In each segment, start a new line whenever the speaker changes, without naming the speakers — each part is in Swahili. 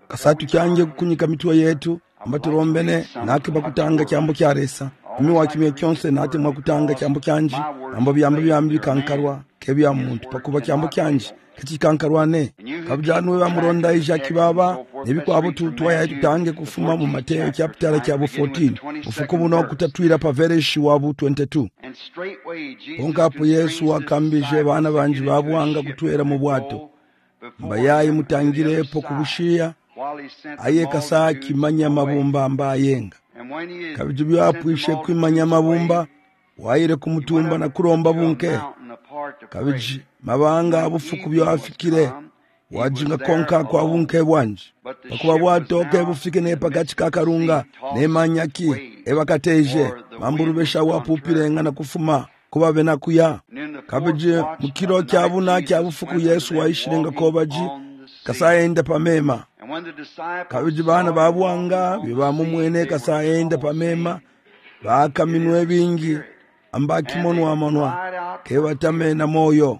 kasatu kyange kukunyika mitwe yetu amba turombene nake bakutanga kyambo kyaresa miwa kimye kyonse nate mwakutanga kyambo kyanji amba byambi bikankarwa kebya muntu pakuba kyambo kyanji kikankarwane kabjanwe bamuronda isha kibaba nebikwabo tutwaye tutange kufuma mu Mateo chapter kyabo 14 ufuko buno kutatwira pa verse wabu 22 onkapo Yesu akambije bana banji babwanga kutwera mu bwato mbayayi mutangirepo kubushiya aye kasa kimanya mabumba ambayenga kabijibyo apwishe kwimanya mabumba waire kumutumba na kuromba bunke kabiji mabanga abufuku byo afikire wajinga konka kwa bunke bwanje bakuba bwatoke bufike ne pakati kakarunga ne manyaki ebakateje mamburubesha wapupirenga na kufuma kuba bena kuya kabije mukiro cyabuna cyabufuku Yesu waishirenga kobaji kasayenda pamema kabije bana babwanga bibamumwene kasayenda pamema bakaminwe bingi ambaki monwa kebatame na moyo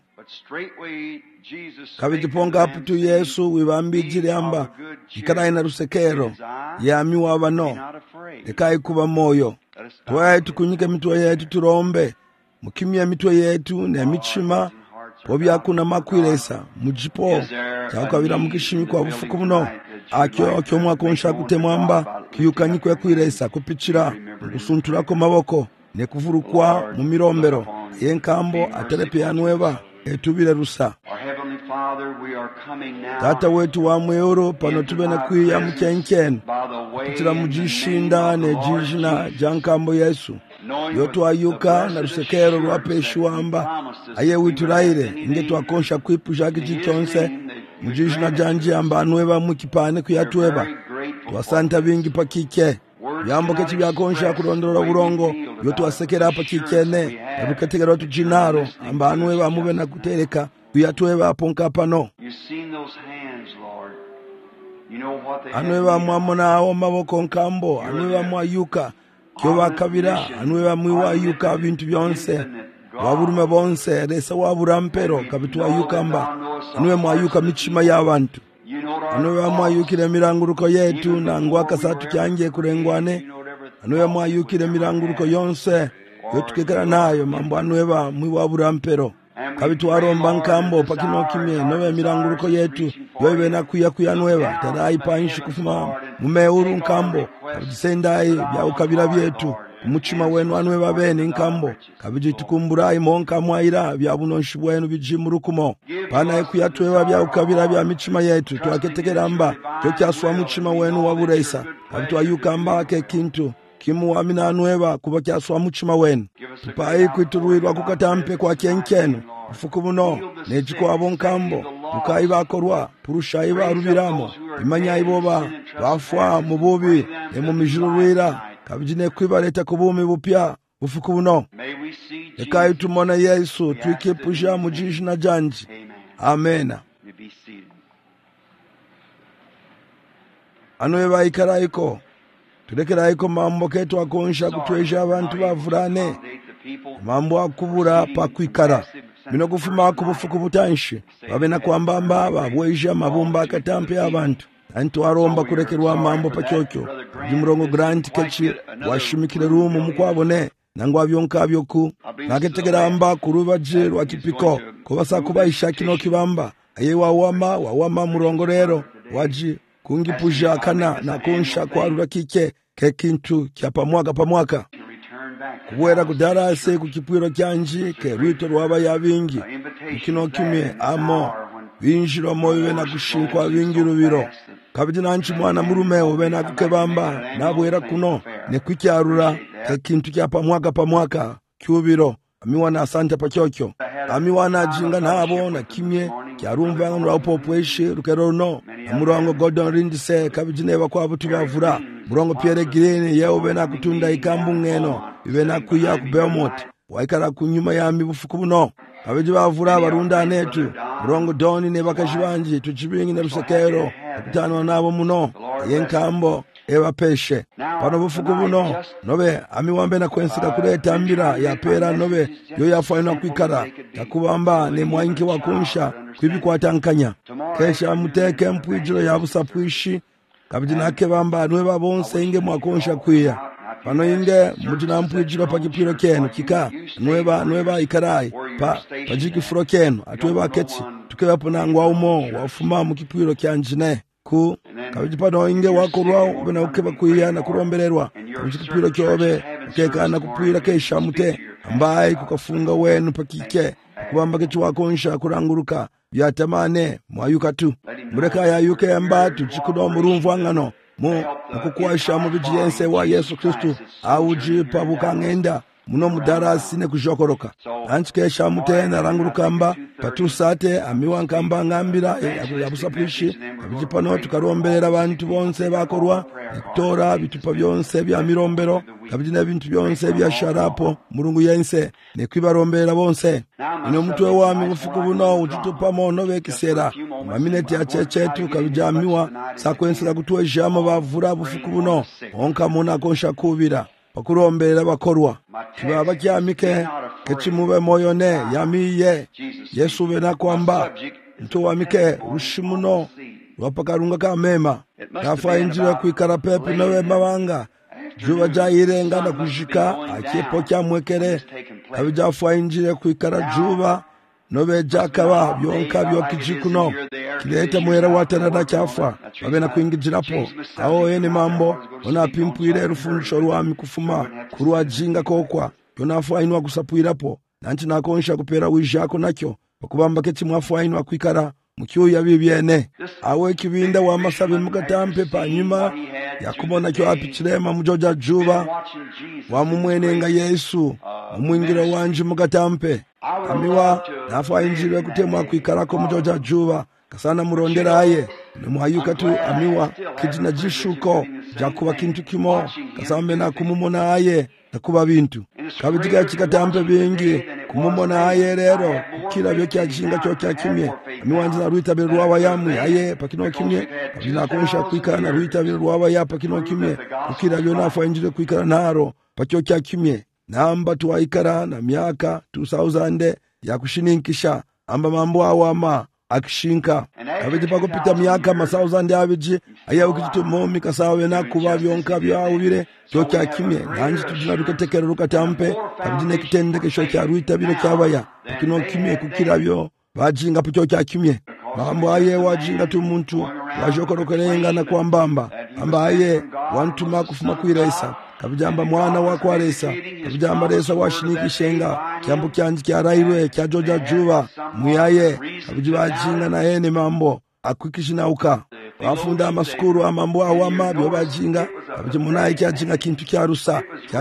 kabije ponga aputu Yesu wibambijire amba ikaraye na rusekero yami wabano ekai kuba moyo twaye tukunyike mitwe yetu turombe mukimya mitwe yetu ne michima pobya kuna makwiresa mujipo cyakabira mukishimi kwa bufuku buno akyo mwakonsha kutemwamba kiyukanyikwe kwiresa kupicira gusuntura ko maboko ne kuvurukwa mu mirombero yenkambo aterepe yanweba etubire rusa tata wetu wa mwero pano tubena kwiya mukenken kupicira mujishinda ne jijina jankambo Yesu yoto ayuka na rusekero rwapeshi wamba aye wituraire inge twakonsha kwipusha kichichonse mujishina janji amba anweba mukipane kuyatweba twasanta bingi pakike yambo kechi byakonsha kurondora burongo yoto asekera pakikene ebukategera tujinaro amba anweba mube na kutereka kuyatweba ponka pano anweba mwamona awo maboko nkambo anweba mwayuka kyoba kabira anweba mwiwayuka bintu byonse waburume bonse resa waburampero kabitwa yukamba anwe mwayuka michima y'abantu anweba mwayukire miranguruko yetu na ngwaka satu cyange kurengwane anweba mwayukire miranguruko yonse yotukekera nayo mambo anweba mwiwaburampero kabitwa romba nkambo pakino kimye nowe miranguruko yetu yobe na kuyanweba tadai panshi kufuma mumeuru nkambo kabisendai bya ukabira byetu umuchima wenu anweba bene nkambo kabiji tukumbura imonka mwaira bya bunonshi bwenu bijimurukumo pana kuyatweba bya ukabira bya michima yetu twaketekeramba cyo cyaswa muchima wenu wabureisa kabitwa yukamba ke kintu kimu amina anweba kuba cyaswa muchima wenu tupai kwituruirwa kukatampe kwa kenkenu ufuku buno nejiko abonkambo ukai bakorwa purusha iba rubiramo imanya iboba bafwa mu bubi ne mu mijururira kabijine kwibareta kubumi bupya ufuku buno ekai tumona Yesu twikepusha mujishina janji amena anweba ikaraiko turekeraiko mambo ketu akonsha kutwesha abantu bavurane mambo akubura pakwikara bino kufuma kubufuku butanshi babena kwambamba babweja mabumba akatampe abantu antu aromba kurekerwa mambo pacyocyo jimurongo grant kechi washimikire rumu mukwabone nangwa byonkabyo ku naketegeramba kurubaje rwa kipiko kubasa kubaisha kino kibamba aye wawama murongo rero waji kungipuja kana na kunsha kwa rurakike kekintu kya pamwaka kubwera kudarase kukipwiro kyanji ke rwito rwaba yabingi kino kimwe amo binjiro moyo na kushinkwa bingi rubiro kabijina nchi mwana murume obena kukebamba nabwera kuno ne kwikyarura kekintu kya pamwaka kyubiro amiwana asante pacyocyo amiwana jinga nabo na kimye kyarumva ngura popweshe rukero no murongo Gordon Rindse kabijine bakwa butu bavura murongo Pierre Green yewe bena kutunda ikambu ngeno ibena kuya ku Belmont waikara kunyuma yami bufuku buno kabiji bavura barunda netu murongo Doni ne bakashibanje tuchibingi na rusekero kutano nabo muno yenkambo eba peshe pano bufuku buno nobe amiwambe na kwensika kuleta mbira ya pera nobe yo yafaina kwikara takubamba ne mwanki wakunsha kwibikwatankanya kesha muteke mpwijiro ya busapwishi kabidi nake bamba anwe babonse inge mwakonsha kwiya pano inge mutinampwijiro pa kipiro kenu kika nweba ikarai pa jikifuro kenu atweba kechi tukewapo na ngwaumo wafuma mu kipiro kyanjine ku kabidi pano inge wakorwa ubena ukeba kwiya na kurombererwa kabidi kipiro kyobe ukekana kupwira kesha mute ambaye kukafunga wenu pakike kubamba kechi wakonsha kuranguruka byatamane mwayuka tu mureka yayuke amba tuchikudo murumvu angano mukukwasha mu bijiyense wa Yesu Kristu auji pabukangenda muno mudarasi ne kujokoroka anchikesha mutena rangurukamba patusate amiwa nkamba ngambira yabusapuishi abijipano tukaromberera abantu bonse bakorwa kutora bitupa byonse bya mirombero kabijina bintu byonse bya sharapo murungu yense ne kwibaromberera bonse ino mutwe wami bufuku buno ututupa mono bekisera mamineti achechetu kabijamiwa sakwensera kutwejamo bavura bufuku buno onka muna konsha kubira bakuromberera bakorwa kibaba kyamike kechimube moyone yamiye Yesu bena kwamba mtu wamike rushimuno wapakarunga kamema kafa injira kwikara pepe nawe mabanga juba jayirenga na kushika akiepo kyamwekere kabijafwa injira kwikara juba nobe jakaba byonka byokijikuno kileta mwera watanada kyafa babena kuingijirapo aho yene mambo ona pimpwire rufuncho rwami kufuma kurwa jinga kokwa yonafa inwa kusapuirapo nanti nakonsha kupera wijako nakyo bakubamba kechi mwafa inwa kwikara mukyuya bibyene awe kibinda wa masabe mukatampe panyuma yakubona kyo apichirema mujoja juba wa mumwenenga Yesu umwingira wanje mukatampe amiwa nafa injire kutemwa kwikarako mujoja juba kasana murondera aye nemwayuka tu amiwa kijina jishuko jakuba kintu kimo kasambe na kumumona aye nakuba bintu kabijiga chikatampe bingi kumumona aye rero kila byo kyajinga cyo kyakimye amiwanze na ruita birwa yamwe aye pakino kimye kabina konsha kwikana na ruita birwa ya pakino kimye kila byo nafa injire kwikana naro pakyo kyakimye namba tuwaikara na miaka 2000 ya kushininkisha amba mambo awama akishinka kabidi pakupita miaka masauzandi abiji aya ukitumomi kasawe na kuba byonka byawubire cyo cyakimye nanji tudina duketekera rukatampe kabidi nekitendeke cyo cyaruita biro cyabaya kino kimye kukirabyo bajinga cyo cyakimye mambo aye wajinga tu muntu wajokorokerenga na kwambamba amba aye wantuma kufuma kwiresa kabijamba mwana wako aresa kabijamba resa washinikishenga kyambu kyanji kyarairwe kyajoja juba muyaye kabijibajinga na yene mambo akwikishinauka wafunda amasukuru amambo awama byo bajinga kabijimunaye kyajinga kintu kyarusa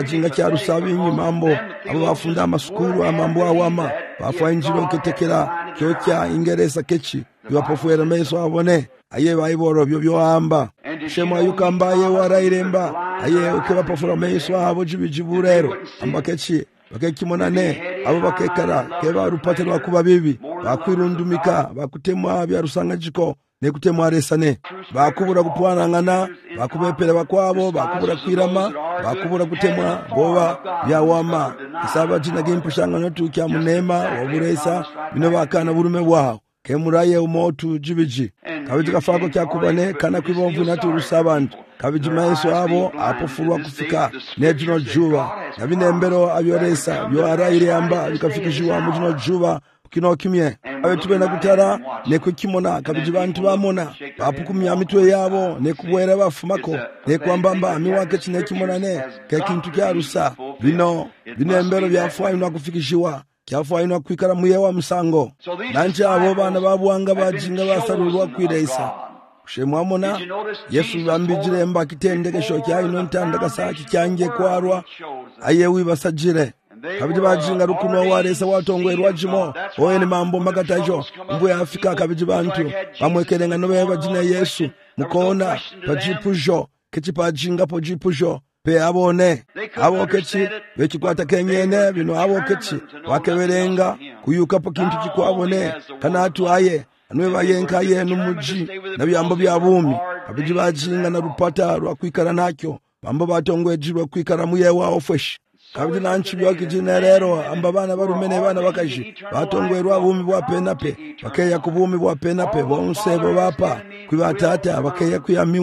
binyi mambo abo bafunda amasukuru amambo awama bafa injiro ketekera kyokya ingeresa kechi bibapofuera meso abone aye bayiboro byo byohamba shema yukamba aye warairemba aye ukebapofura meso abo jibijiburero ambakechi bakekimonane abo bakekara keba rupatero kuba bibi bakwirundumika bakutemwa bya rusanga jiko nekutemwa resane bakubura kupwanangana bakubepera bakwabo bakubura kwirama bakubura kutemwa boba byawama isaba jina gimpushanga notukya munema waburesa bino bakana burume bwao kemuraye umotu jibiji kabiji kafako kyakubane kana kwibomvu naturusabantu kabiji maeso abo apofurwa kufika nejino juba nabinembero abyoresa byo araire amba bikafikishwa mujino juba kino kimye abetubena kutara nekukimona kabiji bantu bamona bapukumya mitwe yabo nekubwera bafumako nekwambamba amiwake kinekimonane kekintu kyarusa binembero byafwainwa kufikishwa kyafainwa kwikara muye wa musango nanchi abo bana babuanga bajinga basarurwa kwiresa shemwamona Yesu bambijire mba kitendeke shokya ino ntandaka saki cyange kwarwa ayewi basajire kabiji bajinga rukuno waresa watongwerwa jimo oye ni mambo magatajo mbu ya Afrika kabiji bantu bamwekerenga nobe bajina Yesu mukona pajipujo kechipajinga pojipujo pe abone abo kechi bekikwata kenyene bino abo kechi wakeberenga kuyuka po kintu kikwabone kana atu aye anwe bayenka ye numuji nabyambo byabumi abiji bajinga na rupata rwa kwikara nakyo mambo batongwejirwa kwikara muye wao fresh kabiji nanchi byakijine rero amba bana barumene bana bakaji batongwerwa bumi bwa penape bakeya kubumi bwa penape bonse bo bapa kwibatata bakeya kuyamiwa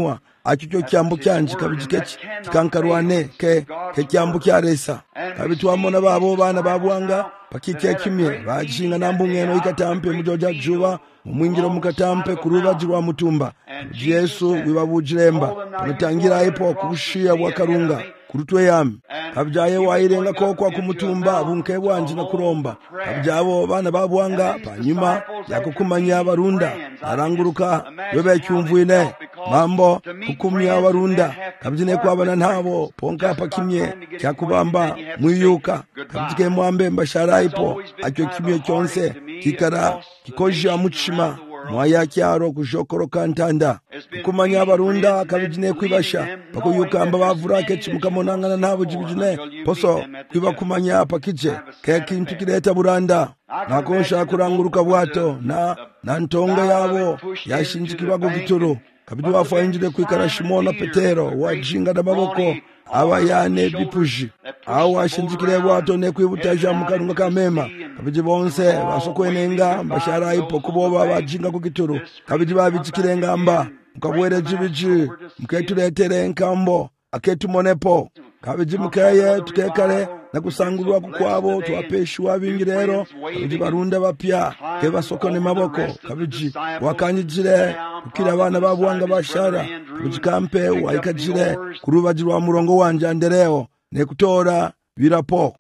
akicho kyambo kyanje kabiji kikankarwane ke kyambo kyaresa kabitu amona babo bana babwanga pakike kimye bajinga nambungeno ikatampe mujoja juba mumwingiro mukatampe kurubaji rwa mutumba Yesu wibabujiremba tunatangira ipo kubushia bwa karunga kurutwe yami kabjaye wairenga kokwa kumutumba bunke bwanje na kuromba kabjabo bana babwanga panyuma yakukumanya abarunda aranguruka webe cyumvuine mambo kukumya abarunda kabjine kwabana ntabo ponka pakimye cyakubamba mwiyuka kabjike mwambe mbashara ipo acyo kimye cyonse kikara kikoja muchima mwaya kyaro kushokoroka ntanda kumanya abarunda kabijine kwibasha pakuyukamba bavurake chimukamonangana nabo jibijine poso kwiba kumanya pakije kekintu kireta buranda nakonsha kuranguruka bwato na ntonga yabo yashinjikirwa gituro kabiju wafainjire kwikara Shimona Petero wajinga n'amaboko abayane bipuji aho washinjikire bwato ne kwibutaja mukarunga kamema kabiji bonse basokwenenga mbashara ipo kuboba bajinga kugituru kabiji babikirenga mba mukabwere jibiji muketuretere nkambo aketumonepo kabiji mukeye tukekale na kusangurwa kukwabo twapeshwa bingirero kabiji barunda bapya kebasokone maboko kabiji wakanyijire ukira abana babwanga bashara kabiji kampe waikajire kurubajirwa murongo wanje andereo ne kutora birapo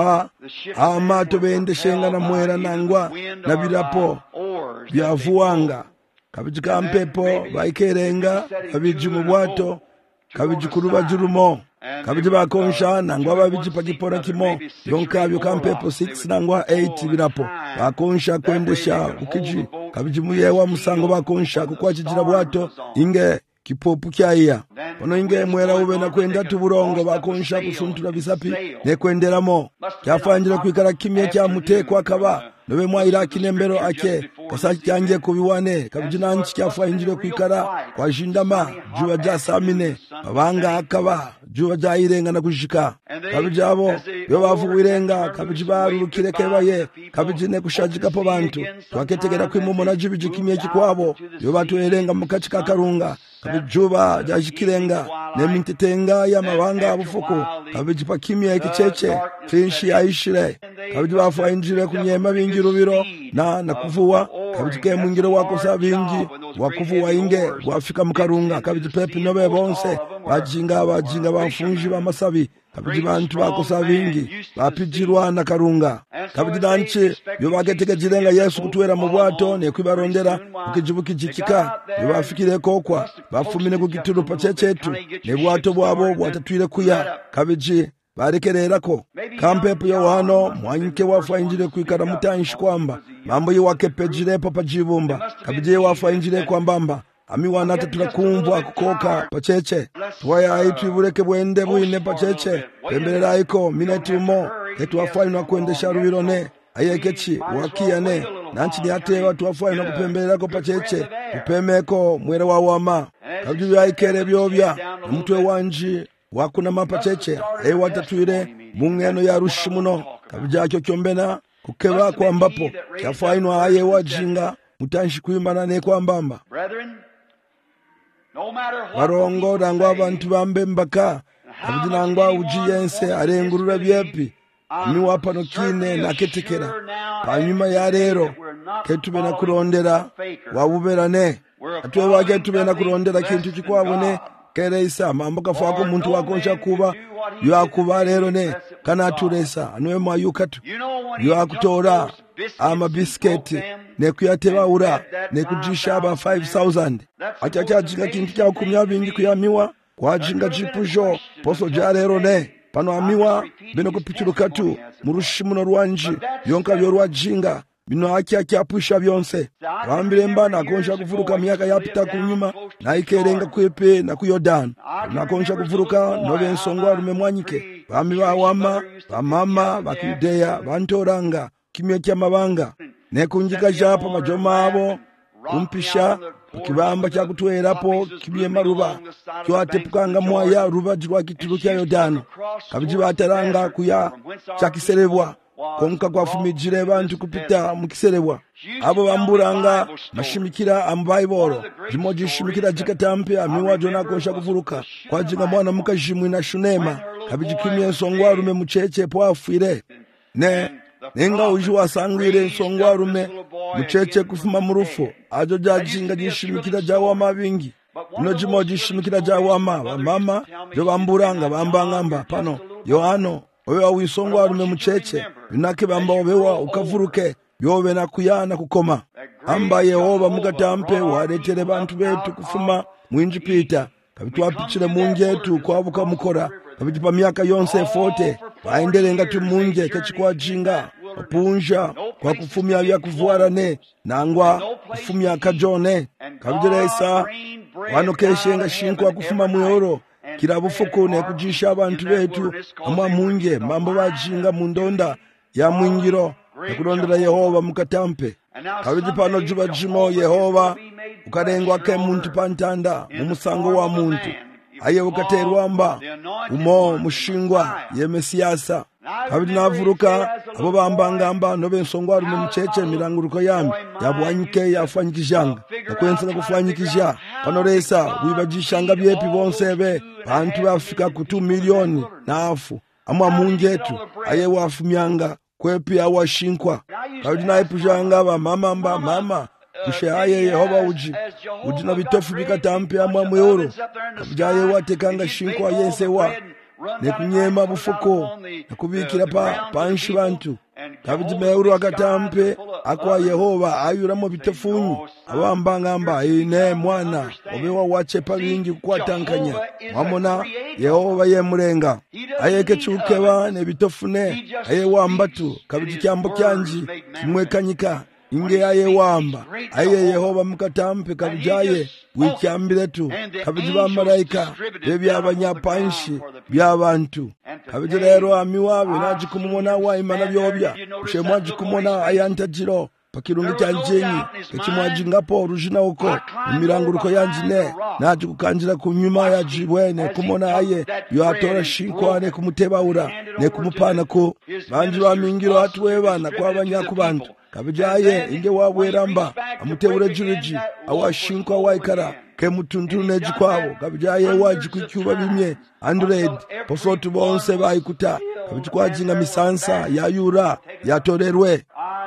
amato bende shenga na mwera nangwa na birapo byavuanga kabiji kampepo baikerenga kabiji mubwato kabiji kurubajirumo kabiji bakonsha nangwa babiji pakipora kimo yonkabyo kampepo 6 nangwa 8 birapo bakonsha kwendesha ukiji kabiji muyewa musango bakonsha kukwachijira bwato inge kipopu kyaiya ono inge mwera ube na kwenda tuburongo bakonsha kusuntura bisapi ne kwenderamo kyafanjira kwikara kimye kya mutekwa akaba nobe mwaira kinembero ake kasaki cyanje kubiwane kabijinanchi kyafanjira kwikara kwa jindama juwa ja samine babanga akaba juwa ja irenga na kushika kabijabo yo bavuwirenga kabijibaru kirekebaye kabijine kushajika po bantu twaketegera kwimumona jibiji kimye kikwabo yo batuerenga mukachika karunga kabijuba jajikirenga nemintitenga ya mabanga abufuku kabijipa kimye kicheche finshi aishire kabijiba fainjire kunyema bingirubiro na kuvuwa kabijike mwingiro wako sabingi wakuvuwa inge wafika mukarunga kabijipepi nobe bonse bajinga bafunji bamasabi kabijibantu bako sabingi bapijirwa na karunga kabijidanchi yo bagetegejirenga Yesu kutwera mu bwato ne kwibarondera ukijibuki jikika yo bafikire kokwa bafumine kugituru pachechetu ne bwato bwabo bwatatwire kuya kabiji barekererako kampepo Yohano mwanyike wafainjire kwikara mutanshi kwamba mambo yiwake pejire papa jibumba kabije wafainjire kwambamba amiwana tatulakumva kukoka pacheche twaya aitwibureke bwende bwine pacheche pemberera iko minetumo ketwafainwa kwendesha rubirone ayekechi wakiyane nanchi diate watu wafainwa kupemberera ko pacheche upemeko mwere wawama kabije aikere byobya mutwe wanji wakuna mapacheche watatuire mungeno ya rushimuno kabijacyo kyombena kukeba kwambapo kyafainwa aye wajinga mutanshi kwimbana ne kwambamba barongo nangwa abantu bambe mbaka kabijinangwa ujiyense arengurura byepi miwapano kine naketekera hanyuma ya rero ketubena kurondera wabuberane atwe wage tubena kurondera kintu kikwabone kereisa mambo kafako muntu wakonsha kuba yakuba rero ne kana turesa anwe mayukatu yakutora ama biscuit ne kuyateba ura ne kujisha aba 5000 achachajiga kintu kya kumya bingi kuyamiwa kwajinga jipujo poso ja rero ne pano amiwa bino kupichurukatu murushimuno rwanji yonka byo rwajinga bino akyapusha byonse wambiremba nakonsha kuvuruka myaka yapita kunyuma naikerenga kwepe na kuyodan nakonsha kuvuruka nobe nsongwa rumemwanyike bami bawama bamama bakideya bantoranga kimye kyamabanga nekunjika japa majoma abo kumpisha kibamba kya kutwerapo kibye maruba kyatepukanga mwaya ruba jirwa kituru kya Yordano kabiji bataranga kuya chakiserebwa konka kwafumijire bantu kupita mukiserebwa abo bamburanga mashimikira ambaiboro jimoji shimikira jikatampe amiwa jona kosha kuvuruka kwa jinga mwana mukajimwi na shunema kabijikimye nsongwarume mucheche pwafire nenga uju wasangwire nsongwarume mucheche kufuma murufu ajo jajinga jishimikira jawa mabingi no jimoji shimikira jawa mama jo bamburanga bambangamba pano yohano owe wisongwarume mucheche binake bamba obewa ukavuruke yobe na kuyana kukoma amba Yehova mukatampe waretere bantu betu kufuma mwinjipita kabitwapichire munjetu kwabuka mukora kabitipa myaka yonse 40 baendele ngati munje kechikwajinga opunja kwa kufumya bya kuvuarane nangwa kufumya kajone kabijeresa wanokeshenga shinkwa kufuma muyoro kirabufuku ne kujisha abantu betu amwa munje mambo bajinga mundonda ya mwingiro nakulondera Yehova mukatampe kabiti pano juba jimo Yehova ukarengwa ke muntu pantanda mumusango wa muntu aye ukaterwamba umo mushingwa ye Mesiyasa kabiti navuruka abo bambangamba nobe nsongwaru mu mcheche miranguruko yami yabwanyike yafanyikijanga nakwenza kufanyikija panoresa wibajishanga byepi bonsebe bantu bafika ku 2 milioni nafu amwa munjetu aye wafumyanga kwepi awashinkwa kabiti naipujanga ba mama kushaye Yehova uji na bitofu bikatampe amwa muyoro kabijaye watekanga shinkwa yensewa nekunyema bufuko nakubikira panshi bantu kabiti meuru akatampe akwa Yehova ayuramo bitofunyi abambangamba ine mwana obewa wachepa bingi kwatankanya wamona Yehova yemurenga ayeke chukeba ne bitofune aye wambatu kabiti kyambo kyanji kimwekanyika inge aye wamba aye Yehova mukatampe kabijaye wikyambire tu kabiti bamalaika bebyabanyapanshi byabantu kabiti rero amiwabe najikumumona wa imana byobya ushemwaji kumona ayantajiro pakirungi cyanjenyi kekimwajingapo rujina uko imiranguruko yanjine naje kukanjira kunyuma ya jibwene kumona aye yo atora shinkwane kumutebaura ne kumupana ko banji bamingiro atwebana kwabanyakubantu kabijaye inge wabweramba amutebure juruji awashinkwa waikara ke mutuntune jikwabo kabijaye waji kucyuba bimye 100 posotu bonse bayikuta kabikwajinga misansa yayura yatorerwe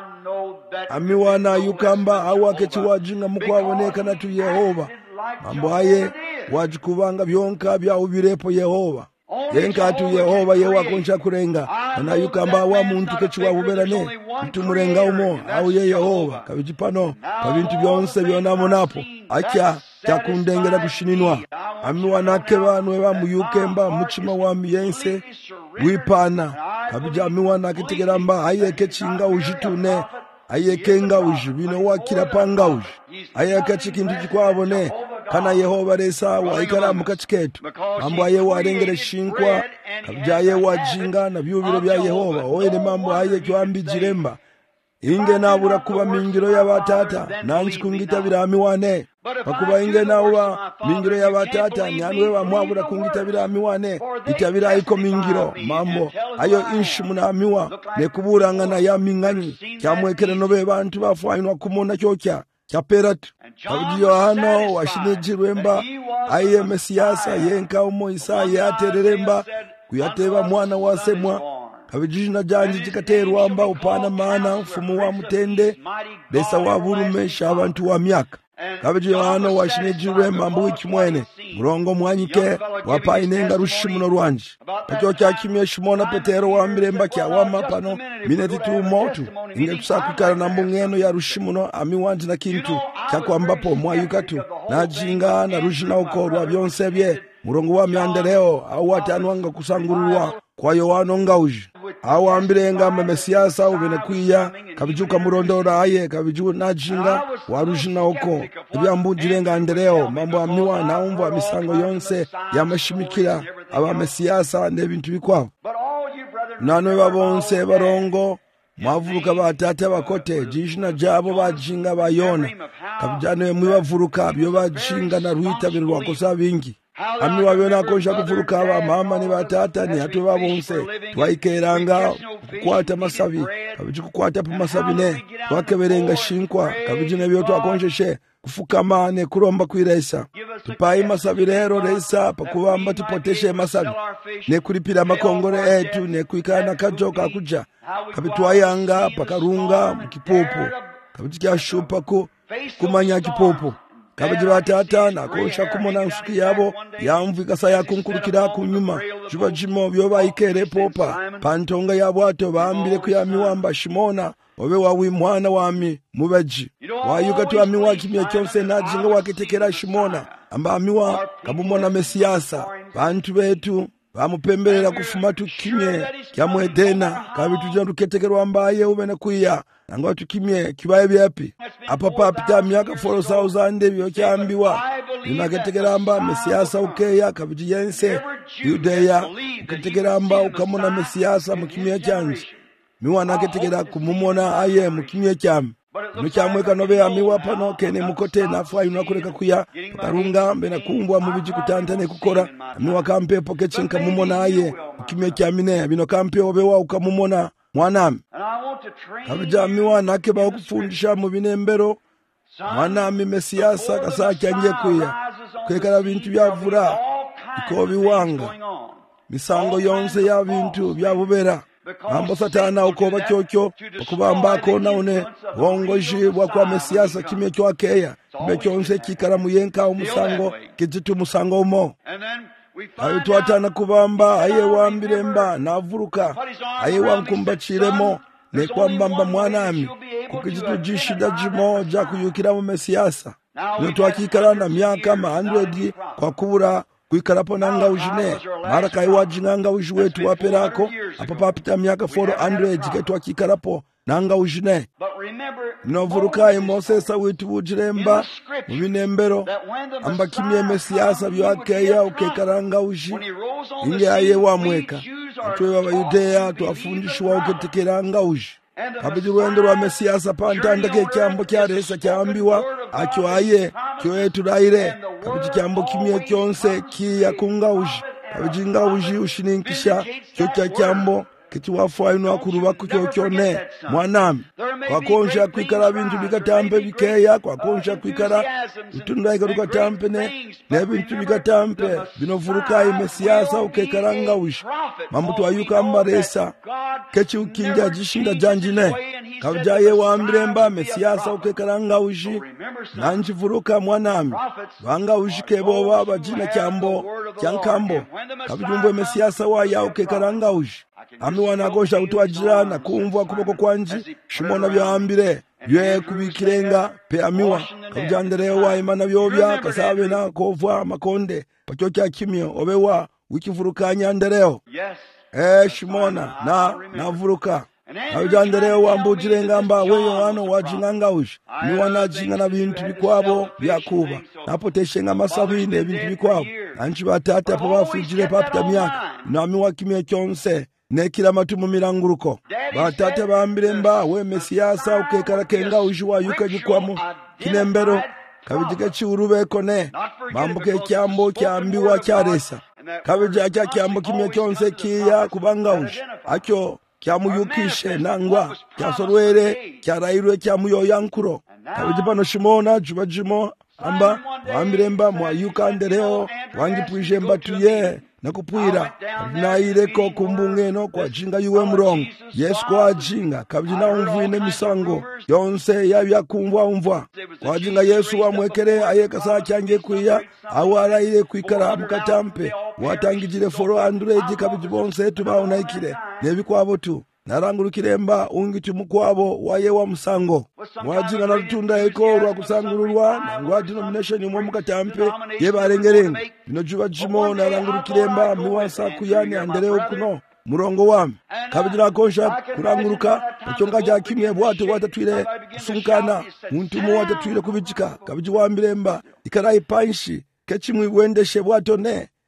amiwana yukamba awake chiwajinga mukwaboneka na tu Yehova mambo aye wajikubanga byonka bya ubirepo Yehova yenka tu Yehova yewa koncha kurenga na yukamba wa muntu kechiwa uberane mtumurenga umo au ye Yehova kabijipano kabintu byonse byonamo napo acha cyakundengera gushininwa amiwana ke banwe bamuyukemba muchima wa miyense wipana kabija amiwana kitegeramba ayeke chinga ujitune ayekenga ujibino wakira panga uji ayeka chikintu chikwabone kana Yehova resa waikara mukachiketu mambo aye warengere shinkwa kabija aye wajinga na byubiro bya Yehova oye mambo aye kyambi jiremba inge nabura kuba mingiro y'abatata nanji kungita birami wane bakuba inge nawa mingiro y'abatata nyanwe bamwabura kungita birami wane itabira iko mingiro mambo ayo inshu munamiwa nekuburanga na yaminganyi cyamwekere nobe bantu bafanywa kumona cyokya chaperatu kabidi Yohano washinejirwemba aye Mesiyasa yenka umo Isaya yatereremba kuyateba mwana wasemwa kabijina janji chikaterwamba upana maana ufumu wa mutende besa wabulumesha abantu wa myaka kabiji Yohano washinejirwemba mbuki mwene murongo mwanyike wapainenga rushimuno rwanji pacho cyakimye shimona Petero wambiremba kyawama pano mineti tu motu inge tusakukara na mbungeno ya rushimuno amiwanji na kintu cyakwambapo mwayukatu najinga na rujina uko rwa byonse bye murongo wa myandereo au watanwanga kusangurwa kwa Yohano ngauji awambirenga Mesiyasa ubene kwiya kabijuka murondora aye kabiju najinga warujina uko ebyambujirenga ndereo mambo amiwa naumva misango yonse yamashimikira aba Mesiyasa nebintu bikwabo nanwe babonse barongo mwavuruka batata bakote jishina jabo bajinga bayona kabijane mwibavuruka byo bajinga na ruita birwa kosa bingi ami wabyona akonsha kufuruka abamama ne batata ne atwe babonse twayikeranga kukwata masabi kabiji kukwata pa masabi ne twakeberenga shinkwa kabiji nebyo twakonsheshe kufukama ne kuromba kwiresa tupayi masabi rero resa pakubamba tupoteshe masabi ne kulipira makongore etu ne kuikana kajoka kuja kabitwayanga pakarunga mukipopo kabiji kyashupa kumanya kipopo kabiji batata nakonsha kumona nsuki yabo yamvu ikasa yakunkurukira kunyuma juba jimo byo bayikere popa pantonga yabwato bambire kuyami wamba shimona obe wawi mwana wami mubeji wayuka tu ami wakimye cyose najinga wakitekera shimona amba amiwa kabumona mesiyasa bantu betu bamupemberera kufuma tukimye kyamwedena kabituje ruketekerwa mbaye ubene kuya nangwa tukimye kibaye byapi apa papita myaka 4000 byo cyambiwa unaketekeramba mesiyasa ukeya kabiji yense yudeya uketekeramba ukamona mesiyasa mukimye cyanje miwana ketekera kumumona aye mukimye cyam nucyamweka nobe amiwa pano kene mukote nafa yunakureka kuya pakarunga mbena kumbwa mubiji kutantane kukora amiwa kampe pokechinka mumona aye mukimye cyamine bino kampe obewa ukamumona mwanami kabija amiwa nake bakufundisha mu binembero mwanami mesiyasa kasakyange kuya kwekara bintu byavura ikobi wanga misango yonse ya bintu byabubera mambo satana ukoba cyocyo okubamba ko naone wongoji bwa mesiyasa kimye cyakeya becyonse kikaramu yenka umusango kijitu musango umo ayo twatana kubamba aye wambiremba navuruka aye wankumbachiremo ne kwambamba mwanami kukijitu jishida jimo ja kuyukira mu mesiyasa no twakikarana myaka ma 100 kwa kubura kuikarapo nanga ujine mara kaiwa jinanga uji wetu waperako apa papita myaka 400 ketwa kikarapo nanga ujine novurukai Mosesa wetu ujiremba mubinembero amba kimye mesiyasa byakeya ukekaranga uji inge aye wamweka atwe abayudeya twafundishwa uketekeranga uji kabiji rwendo rwa mesiyasa pantanda ke cyambo cyaresa cyambiwa acyo aye cyo eturaire kabiji cyambo kimye cyonse kiya kungauji kabiji ngauji ushininkisha cyo cyambo kituwafuayo nakuruba kucyo cyone mwanami kwakonsha kwikara bintu bikatampe bikeya kwakonsha kwikara utundaiga rukatampe ne bintu bikatampe binovuruka mesiyasa ukekaranga ushi mambo twayuka amaresa kechi ukinja jishinda janjine kabjaye wambiremba mesiyasa ukekaranga ushi nanjivuruka mwanami wanga ushike boba bajina cyambo cyankambo kabjumbo mesiyasa waya ukekaranga ushi ami wanagosha utwajira na kumvwa kuboko kwanji shimona byambire bye kubikirenga pe amiwa kabjandereyo wa imana byobya kasabe na kovwa makonde pacyo cya kimyo obewa wikivurukanya ndereyo shimona navuruka kabjandereyo wambujirenga mba weyo wano wajinganga ushi ni wanajinga na bintu bikwabo byakuba napoteshenga masabine bintu bikwabo anchi batata pa bafujire papita myaka nami wakimye cyonse nekira matumu miranguruko batata bambiremba we mesiyasa ukekara kenga ujuwa yuka jukwamu kinembero kabijike chiurube kone mambuke cyambo cyambiwa cyaresa kabija cya cyambo kimye cyonse kiya kubanga uji acyo cyamuyukishe nangwa cyasorwere cyarairwe cyamuyoyankuro kabijipano shimona jubajimo amba bambiremba mwayuka ndereo wangipwije mbatuye nakupwira naireko kumbungeno kwa jinga yuwe murongo Yesu kwa jinga kabjina umvuine misango yonse yabyakumva umva kwa jinga Yesu wamwekere ayekasa cyange kuya awara ile kwikara mukatampe watangijire 400 kabjibonse tubaunayikire nebikwabo tu narangurukiremba ungiti mukwabo waye wa musango wajinga na rutunda eko rwa kusangururwa nangwa denomination mu mukatampe yebarengerenge binojuba jimo narangurukiremba miwasa kuyani andereo kuno murongo wami kabijira konsha kuranguruka cyonga ja kimwe bwato watatwire kusunkana muntu mu watatwire kubijika kabiji wambiremba ikarayi panshi kechimwe wendeshe bwato ne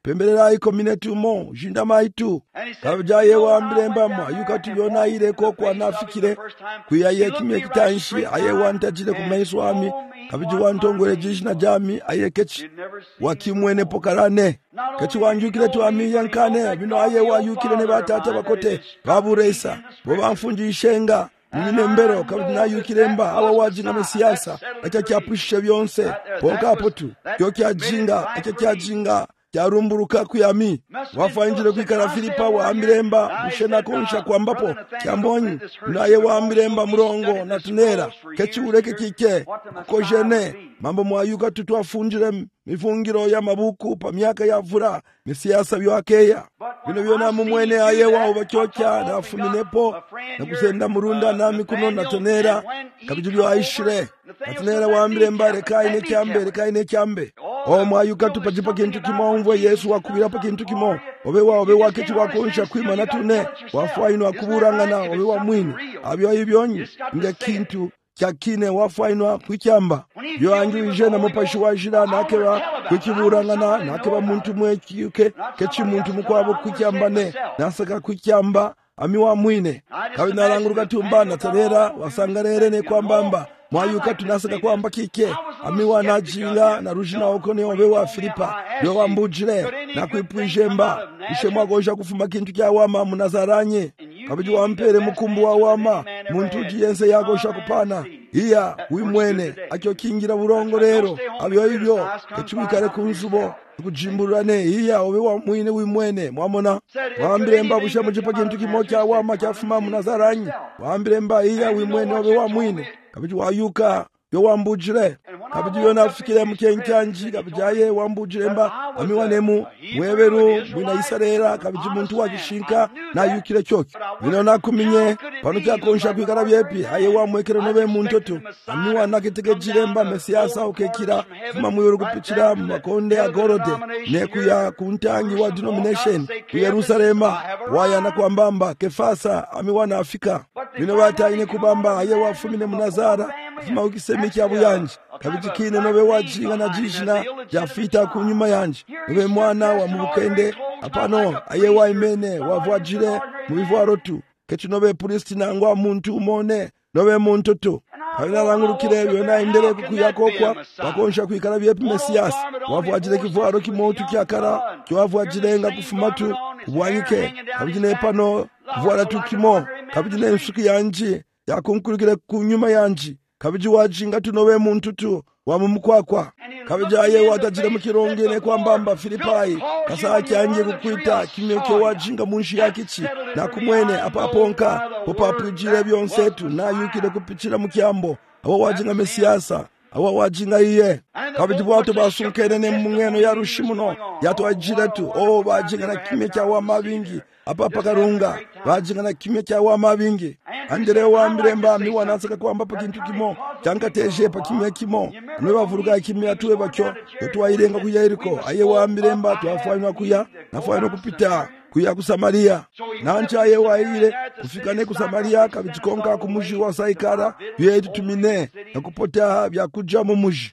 pembelerai kominetumo jinda maitu kabjaye wambilemba mwayuka tuliona ile koko anafikire kuyaye kimye kitanshi aye wantajile kumaiswami kabiji wantongole jishina jami aye kechi wakimwene pokarane kechi wanjukile tuami yankane bino aye wayukile ne batata bakote babureisa bo bamfunji ishenga nyine mbero kabidi nayukilemba awa wajinga mesiyasa acha kyapushe byonse ponka potu kyo kyajinga acha kyajinga kyarumburuka kuyami wafanjire kwikara Filipa wa ambilemba mushena konsha kwambapo kyambonyi naye wa ambilemba murongo na tunera kechi ureke kike kojene mambo mwayuka tutwafunjire mifungiro ya mabuku pa myaka ya vura misiyasa byakeya bino byona mumwene aye wawo bacyokya nafuminepo nakusenda murunda nami kuno na tunera kabijulyo aishire natunera wa ambilemba rekaine kyambe o mwayuka tupajipa kintu kimomvwe Yesu wakubira pa kintu kimo obe wa kechi wakonsha kwima na tune wafaino akuburangana obe wa mwini abyo ibyonyi nge kintu kyakine wafaino kwikyamba byo anjuje na mupashi wajira nakeba kwikiburangana nakeba muntu mwekyuke kechi muntu mukwabo kwikyambane nasaka kwikyamba ami wa mwine kabina languruka tumbana terera wasangarere ne kwambamba mwayuka tunasaka kwamba kike amiwa na jinga na rujina okone obe wa Filipa yo wambujire na kwipwijemba ishemwa goja kufuma kintu kya wama munazaranye kabiji wampere mukumbu wa wama muntu jiyense yagosha kupana iya wimwene akyo kingira burongo rero abyo ibyo kechwikare kunzubo kujimburane iya obe wa mwine wimwene mwamona wambiremba busha mujipa kintu kimocha wama kyafuma munazaranye wambiremba iya wimwene obe wa mwine kabiji wayuka yo wambujire kabiji yo nafikire mukenkanji kabiji aye wambujire mba amiwanemu mweberu mwina isarera kabiji muntu wakishinka na yukire choki bino nakuminye pano kyakonsha kwikara byepi aye wamwekere nobe muntoto amiwa nakitegejire mba mesiyasa okekira kuma muyuru kupichira makonde agorode nekuya kuntangi wa denomination ku Yerusalema waya na kwambamba Kefasa amiwana Afrika bino bataine kubamba aye wafumine munazara kuma ukisemi kya buyanje kabiji kine nobe wajinga na jishina jafita kunyuma yanje nobe mwana wa mubukende apano aye wa imene wavwajire muivwaro tu kechi nobe priest nangwa muntu umone nobe muntu tu kabina langurukire byona indere kuyakokwa bakonsha kwikara byepi mesiyasi wavwajire kivwaro kimotu kyakara kyavwajire nga kufumatu kubwanyike kabijine pano vwara tu kimo kabijine nsuki yanje yakunkurikire kunyuma yanje kabiji wajinga tunobe muntu tu wamumukwakwa kabiji aye watajire mukirongene kwambamba Filipai kasa kyanje kukwita kimeke wajinga munshi yakichi na kumwene apaponka popapujire byonsetu na yukire kupichira mukyambo abo wajinga mesiyasa awa wajinga iye kabiji bwato basunkene ne mungeno ya rushimuno yatwajire tu o wajinga na kimeke wa mabingi apapa karunga wajinga na kimye kya wa mabingi andere wa mbiremba mi wanasaka kwamba pa kintu kimo chankateje pa kimye kimo mwe bavuruga kimye atuwe bakyo yatwairenga kuya Yeriko aye wa mbiremba twafanywa kuya nafanywa kupita kuya ku Samaria nancha aye wa ile kufikane ku Samaria kabichikonka ku muji wa Saikara yetu tumine nakupota bya kuja mu muji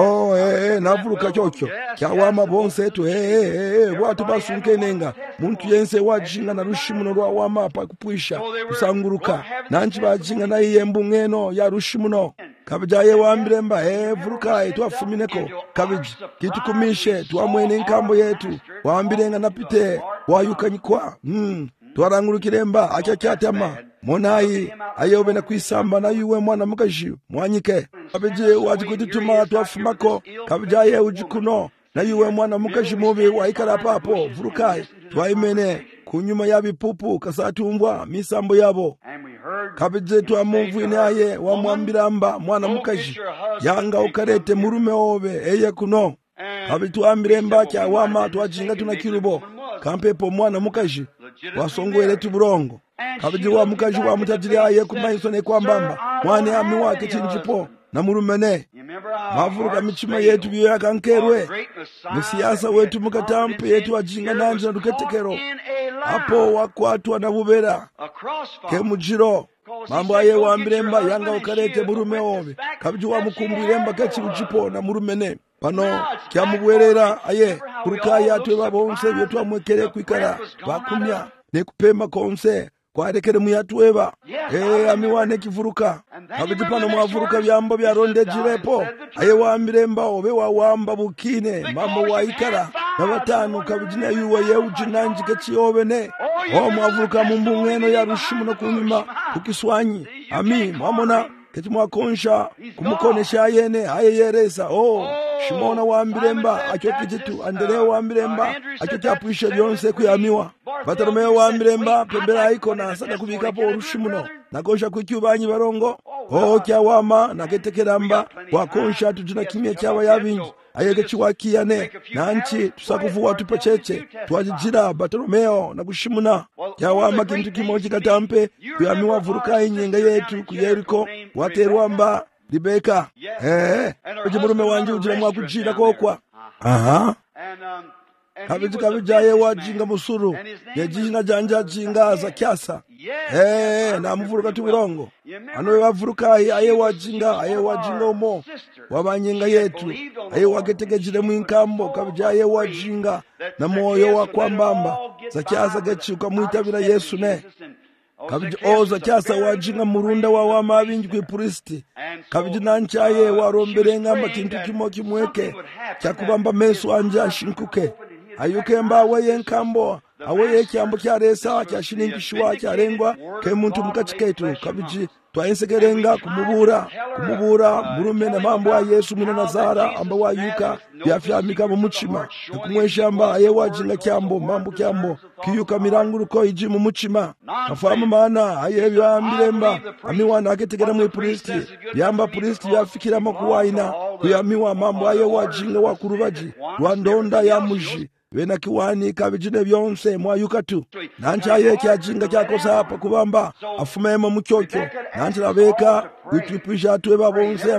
navuruka kyokyo kyawama bonse tu watu basunkenenga muntu yense wajinga na rushimuno rwa wama pa kupwisha kusanguruka nanchi bajinga na iyembu ngeno ya rushimuno kabijaye wambiremba vuruka twafumineko kabiji kitukumishe twamwene nkambo yetu wambirenga napite wayukanyikwa twarangurukiremba achakyatama monayi ayobe na kwisamba na yuwe mwana mukaji mwanyike kabije wajikututuma twafumako kabijaye ujikuno na yuwe mwana mukaji mubi waikara papo vurukai twaimene kunyuma ya bipupu kasatumbwa misambo yabo kabije twamuvwine aye wamwambiramba mwana mukaji yanga ukarete murume obe eye kuno kabitwambiremba kya wama twajinga tunakirubo kampepo mwana mukaji wasongwele tuburongo kabiji wa mukaji wa mutajiri aye kumaiso ne kwambamba mwane ami wake chinjipo na murumene mavuruka michima yetu biyo yakankerwe misiyasa wetu mukatampe yetu wajinga nanje na duketekero hapo wakwatu wanabubera kemujiro mambo aye wambiremba yanga ukarete murume obe kabiji wa mukumbiremba kechi ujipo na murumene pano kyamubwerera aye furukayi atweba bonse byotwamwekere kwikala bakumya nekupema konse kwarekere muyatweba amiwane kivuruka kabiti pano mwavuruka byambo byarondejirepo aye wambiremba obe wawamba bukine mambo waikala na batanu kabijina yuwa yeujinanji kechiyobene mwavuruka mumbungeno ya rushimu no kunyuma kukiswanyi ami mwamona keti mwakonsha kumukonesha yene aye yeresa shimona wambiremba acho kititu andere wambiremba acho kyapwishe byonse kuyamiwa Bartolomeo wambiremba pembera iko na sada kubika po rushimuno nakonsha kwikyubanyi barongo kyawama naketekeramba wakonsha tujina kimye cyaba yabingi ayege chiwakiyane nanchi tusakuvuwa tupecheche twajijira Bartolomeo na kushimuna kyawama kintu kimoji katampe kuyamiwa vuruka inyenga yetu kuyeriko waterwamba Rebeka ujimurume wanje ujira mwakujira kokwa kabijaye wajinga musuru yejina janja jinga za kyasa na mvuruka tubirongo anowe wavuruka aye wajinga umo wabanyenga yetu aye wagetegejire mwinkambo kabijaye wajinga na moyo wa kwambamba za kyasa gechuka muitabira Yesu ne kabiji oza kyasa wajinga murunda wa wamabinji kwipuristi kabiji nanchaye waromberenga makintu kimo kimweke cyakubamba mesu anje ashinkuke ayukemba awe nkambo awe kyambo kyaresa kyashiningishwa kyarengwa ke muntu mukachiketu kabiji twainsekerenga kumubura murume na mambo ya Yesu mwina Nazara amba wayuka byafyamika mu muchima kumweshamba aye wajinga kyambo mambo kyambo kiyuka miranguruko iji mu muchima kafamu maana aye byambiremba amiwana aketegera mu priesti yamba priesti yafikira makuwaina kuyamiwa mambo aye wajinga wakurubaji rwandonda ya muji wena kiwani kabijine byonse mwayukatu nanchaye kyajinga kyakosa hapa kubamba afumema mucyocyo nanchirabeka witwipisha tweba bonse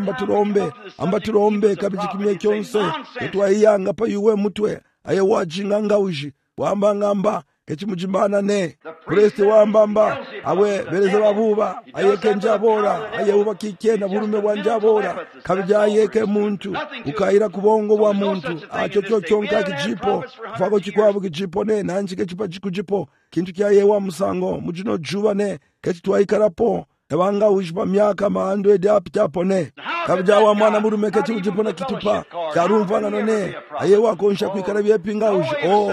amba turombe kabiji kimye cyonse etwayanga pa yuwe mutwe aye wajinga ngauji wamba ngamba kechimujimana ne kureste wambamba awe bereza babuba ayeke njabora ayeuba kikena burume wanjabora kabijaye ke muntu ukaira kubongo bwa muntu acho cyonka kijipo fako kikwabu kijipo ne nanjike chipa chikujipo kintu kyaye wa musango mujino juba ne ketwaikarapo ebanga ujipa myaka maando edapitapo ne kabijawa mwana murume kechijipo na kitupa karumva none aye wakonsha kwikarabye pinga uji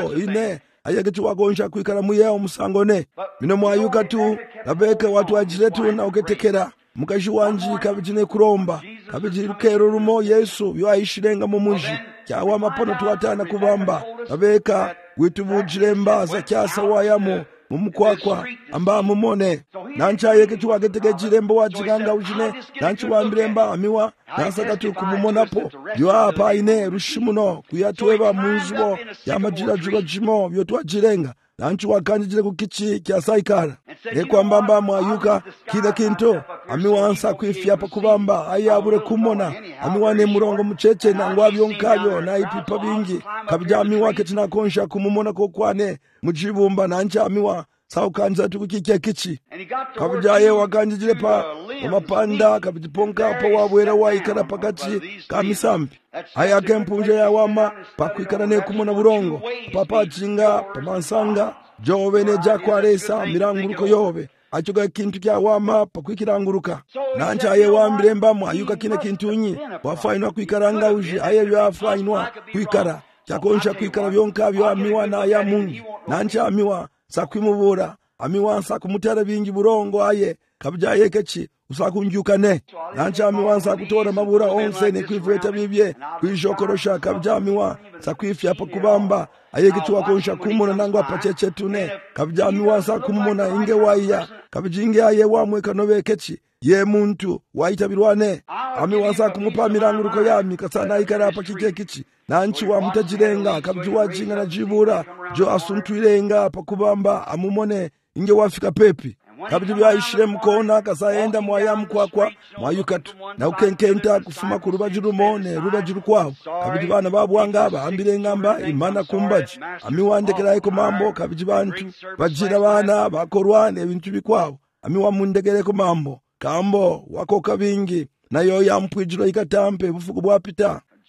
ine ayeke wakonsha kwikara muyeo musangone mino mwayuka tu nabeke watu ajiretu na uketekera mukaji wanji kabijine kuromba kabiji rukero rumo Yesu yo ayishirenga mu muji kyawa mapono tuwatana kubamba nabeka witubujiremba za kyasa wayamo mumukwakwa amba mumone nancha yeke tuwagetegejirembo wajiganga ujine nanchi wambiremba amiwa nasakatu kumumonapo yo apa ine rushimuno kuyatweba munzubo yamajira juga jimo byo twajirenga nanchi wakanjire kukichi kya saikara ekwambamba mwayuka kida kinto amiwansa kwifya pa kubamba ayabure kumona amiwane murongo mucheche na ngwabyo nkabyo na ipipa bingi kabija amiwake tinakonsha kumumona kokwane mujibumba nancha amiwa saukanza tukukikya kichi kabijaye wakanjire pa mapanda kabijiponka pa wabwera waikara pakati kamisambi ayake mpunje ya wama pakwikara ne kumona burongo papa chinga pamansanga jobe ne jakwaresa miranguruko yobe achuga kintu kya wama pakwikiranguruka nancha aye wambiremba mwayuka kine kintunyi wafainwa kwikaranga uji aye yafainwa kwikara kyakonsha kwikara byonka byo amiwa na ya mungi nancha amiwa sakwimubura amiwa sakumutera bingi burongo aye kabjaye kechi usakunjukane nancha amiwa sakutora mabura onse ne kwiveta bibye kwijokorosha kabjamiwa sakwifya pakubamba aye kitu wakonsha kumona nangwa pacheche tune kabjamiwa sakumona inge waya kabjinge aye wamwe kanobe kechi ye muntu waitabirwane amiwa kumupa miranguruko yami kasana ikara pakike kichi nanchi wa mutajirenga kabjuwa jinga na jibura jo asuntwirenga pakubamba amumone inge wafika pepi kabiji byayishire mukona kasaenda mwaya mkwakwa mwayukatu na ukenkenta kufuma ku rubajirumo ne rubajiru kwabo kabiji bana babwanga baambire ngamba imana kumbaji amiwandekerayo ko mambo kabiji bantu bajira bana bakorwane ibintu bikwabo amiwa mundegereko mambo kambo wako kabingi nayo yampwijiro ikatampe bufuku bwapita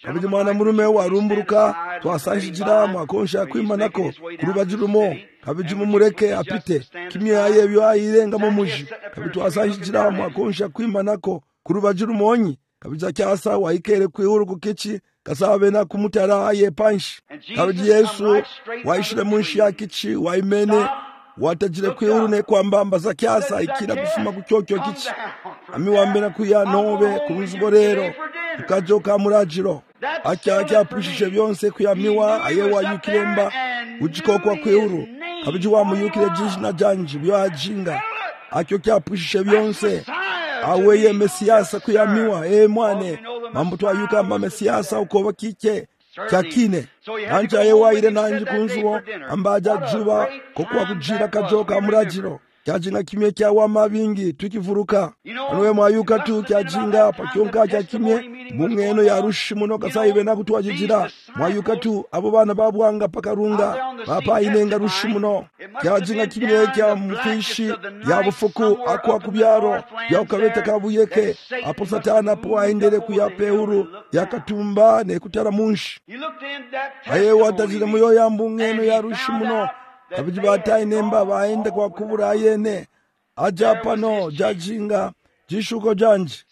kabiji mwana murume warumburuka twasanjira mwakonsha kwimanako kurubaji rumo kabiji mumureke apite kimya yebyo ayirenga mu muji kabiji twasanjira mwakonsha kwimanako kurubaji rumonyi kabiji kyasa waikere kwihuru kukichi kasabe na kumutara ye panshi kabiji Yesu waishire munshi yakichi waimene watajire kwihuru ne kwambamba za kyasa ikira kufuma kukyokyo kichi amiwambena kuya nobe kuruzborero kukajo kamurajiro akya pushishe byonse kuyamiwa ayewa yukiremba uchikokwa kwihuru kabiji wa muyukire jishina janji byo ajinga akyo kyapushishe byonse aweye mesiyasa kuyamiwa mwane mambo twayuka mba mesiyasa ukoba kike kyakine anje ayewa ire nanji kunzuwo ambaja juba kokwa kujira kajoka murajiro kyajinga kimye kyawa mabingi tukivuruka anwe mwayuka tu kyajinga pakyonka kyakimye mungeno yarushi muno kasayibe nakutwajijira mwayuka tu abo bana babwanga pakarunga papa inenga rushi muno kyajinga kimye kya mufishi yabufuku akwa kubyaro yakabeta kabuyeke apo satana po aendere kuyapeuru yakatumba ne kutara munshi aye watajire muyo yambungeno yarushi muno kabiji batayi nemba baende kwa kubura yene ajapano jajinga jishuko janji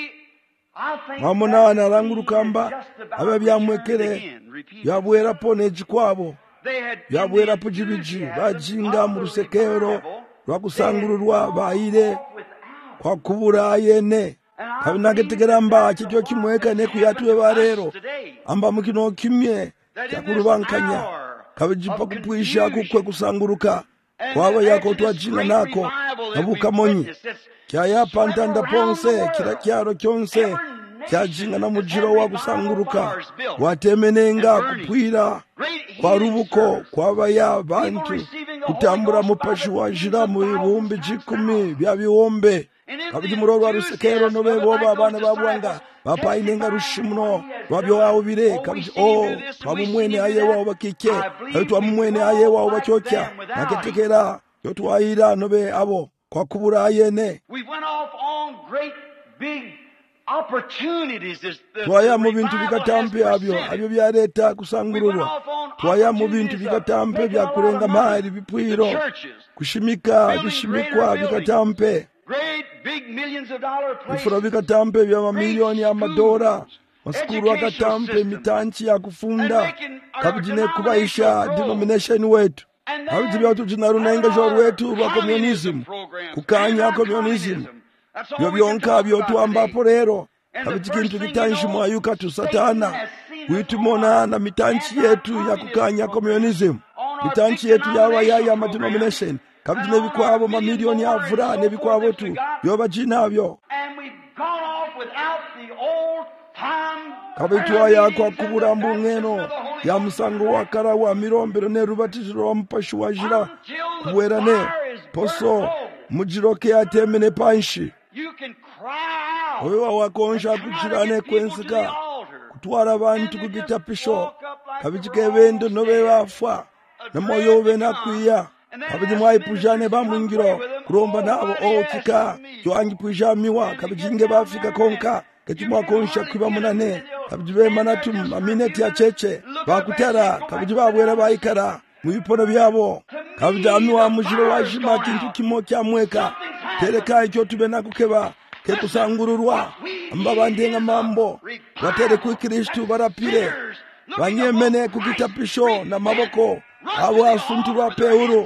mamona analangurukamba abe byamwekere yabwera pone jikwabo yabwera pujibiji bajinga mu rusekero rwakusangururwa bayire kwa kubura yene kabinagetegeramba kicyo kimweka ne kuyatuwe barero amba mukino kimye cyakurubankanya kabijipa kupwisha kukwe kusanguruka kwaba yako twajinga nako kabuka monyi kyaya pantanda ponse kila kyaro kyonse kyajinga na mujiro wa kusanguruka watemenenga kupwira kwa rubuko kwaba ya bantu kutambura mupashi wajira mu ibumbi 10 bya biwombe kabiji murorwa rusekero nobe boba abana babwanga papa inenga rushimuno wabyo wawo bire kabiji twamumwene aye wawo bakike twamumwene aye wawo bacyokya naketekera yo twayira nobe abo kwa kubura ayene twaya mu bintu bikatampe abyo byareta kusangururwa twaya mu bintu bikatampe bya kurenga mahari bipwiro kushimika bishimikwa bikatampe ifura bikatampe bya mamilioni ya madora maskuru akatampe mitanchi ya kufunda kabijine kubaisha denomination wetu kabiji byatu jinarunenga jo wetu wa communism kukanya communism byo byonka byo tuambapo rero kabiji kintu kitanshi mwayuka tu satana witumona na mitanchi yetu ya kukanya communism mitanchi yetu yawa ya denomination kabiji nebikwabo mamilioni ya vura nebikwabo tu yoba jinabyo kabitwa yakwa kubura mbungeno ya musango wakara wa mirombero ne rubatiziro wa mpashi wajira kuwerane poso mujiroke atemene panshi wewe wakonsha kuchirane kwensika kutwara abantu kugitapisho kabijikebendo nobe bafa na moyo bena kuya kabiji mwayipujane bamwingiro kuromba nabo okika cyo pujamiwa kabijinge bafika konka kachimwa konsha kwiba munane kabijibe manatum amineti ya cheche bakutara kabiji babwera bayikara mubipono byabo kabijami wa mujiro wajima kintu kimo kyamweka tereka icyo tube nakukeba ke kusangururwa ambabandenga mambo batere ku Kristo barapire banyemene kugitapisho na maboko abo asunturwa peuro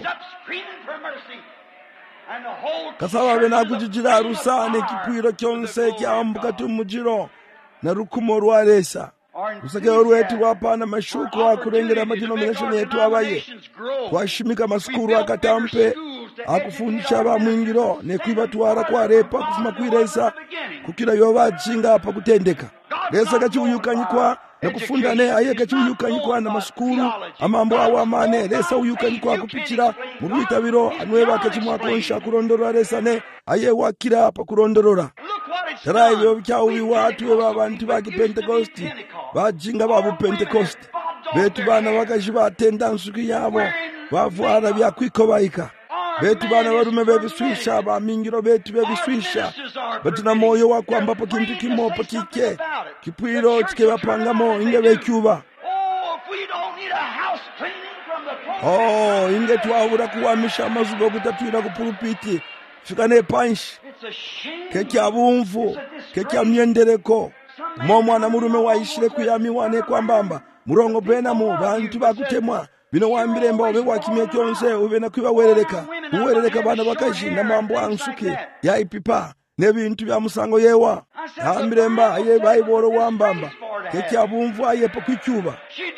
kasaba bena kujijira rusane kipwiro kyonse kyambuka tumujiro na rukumo rwaresa usakero rwetu wapana mashuko akurengera denomination yetu abaye twashimika maskuru akatampe akufundisha bamwingiro ne kwibatwara kwa repa kufuma kwiresa kukira yoba jinga apa kutendeka lesa gachiuyukanyikwa nakufundane aye gachiuyukanyikwa na maskuru amambo awamane lesa uyukanyikwa kupichira mu bitabiro anweba kachimwakonsha kurondora resane aye wakira apa kurondorora tarayo byawi watu babantu ba Pentecost bajinga babu Pentecost betu bana bakajiba tendansuki yabo bavwara bya kwikobaika betu bana barume bebiswisha ba mingiro betu bebiswisha batina moyo wako ambapo kintu kimopo kike chipwiro chikevapangamo inge vechuva. Inge twavura kuwamisha mazuva okutatwira kupulupiti fika nepanshi kekyabumvu kekyamyendereko momwana murume waishire kuyamiwa nekwambamba murongo benamu bantu bakutemwa bino wambiremba obe wakimye kyonse ube nakwibawerereka uwerereka bana bakaji namambo ansuke yaipipa nebintu bya musango yewa ambiremba aye bayiboro wambamba kekyabumvu aye pokwicyuba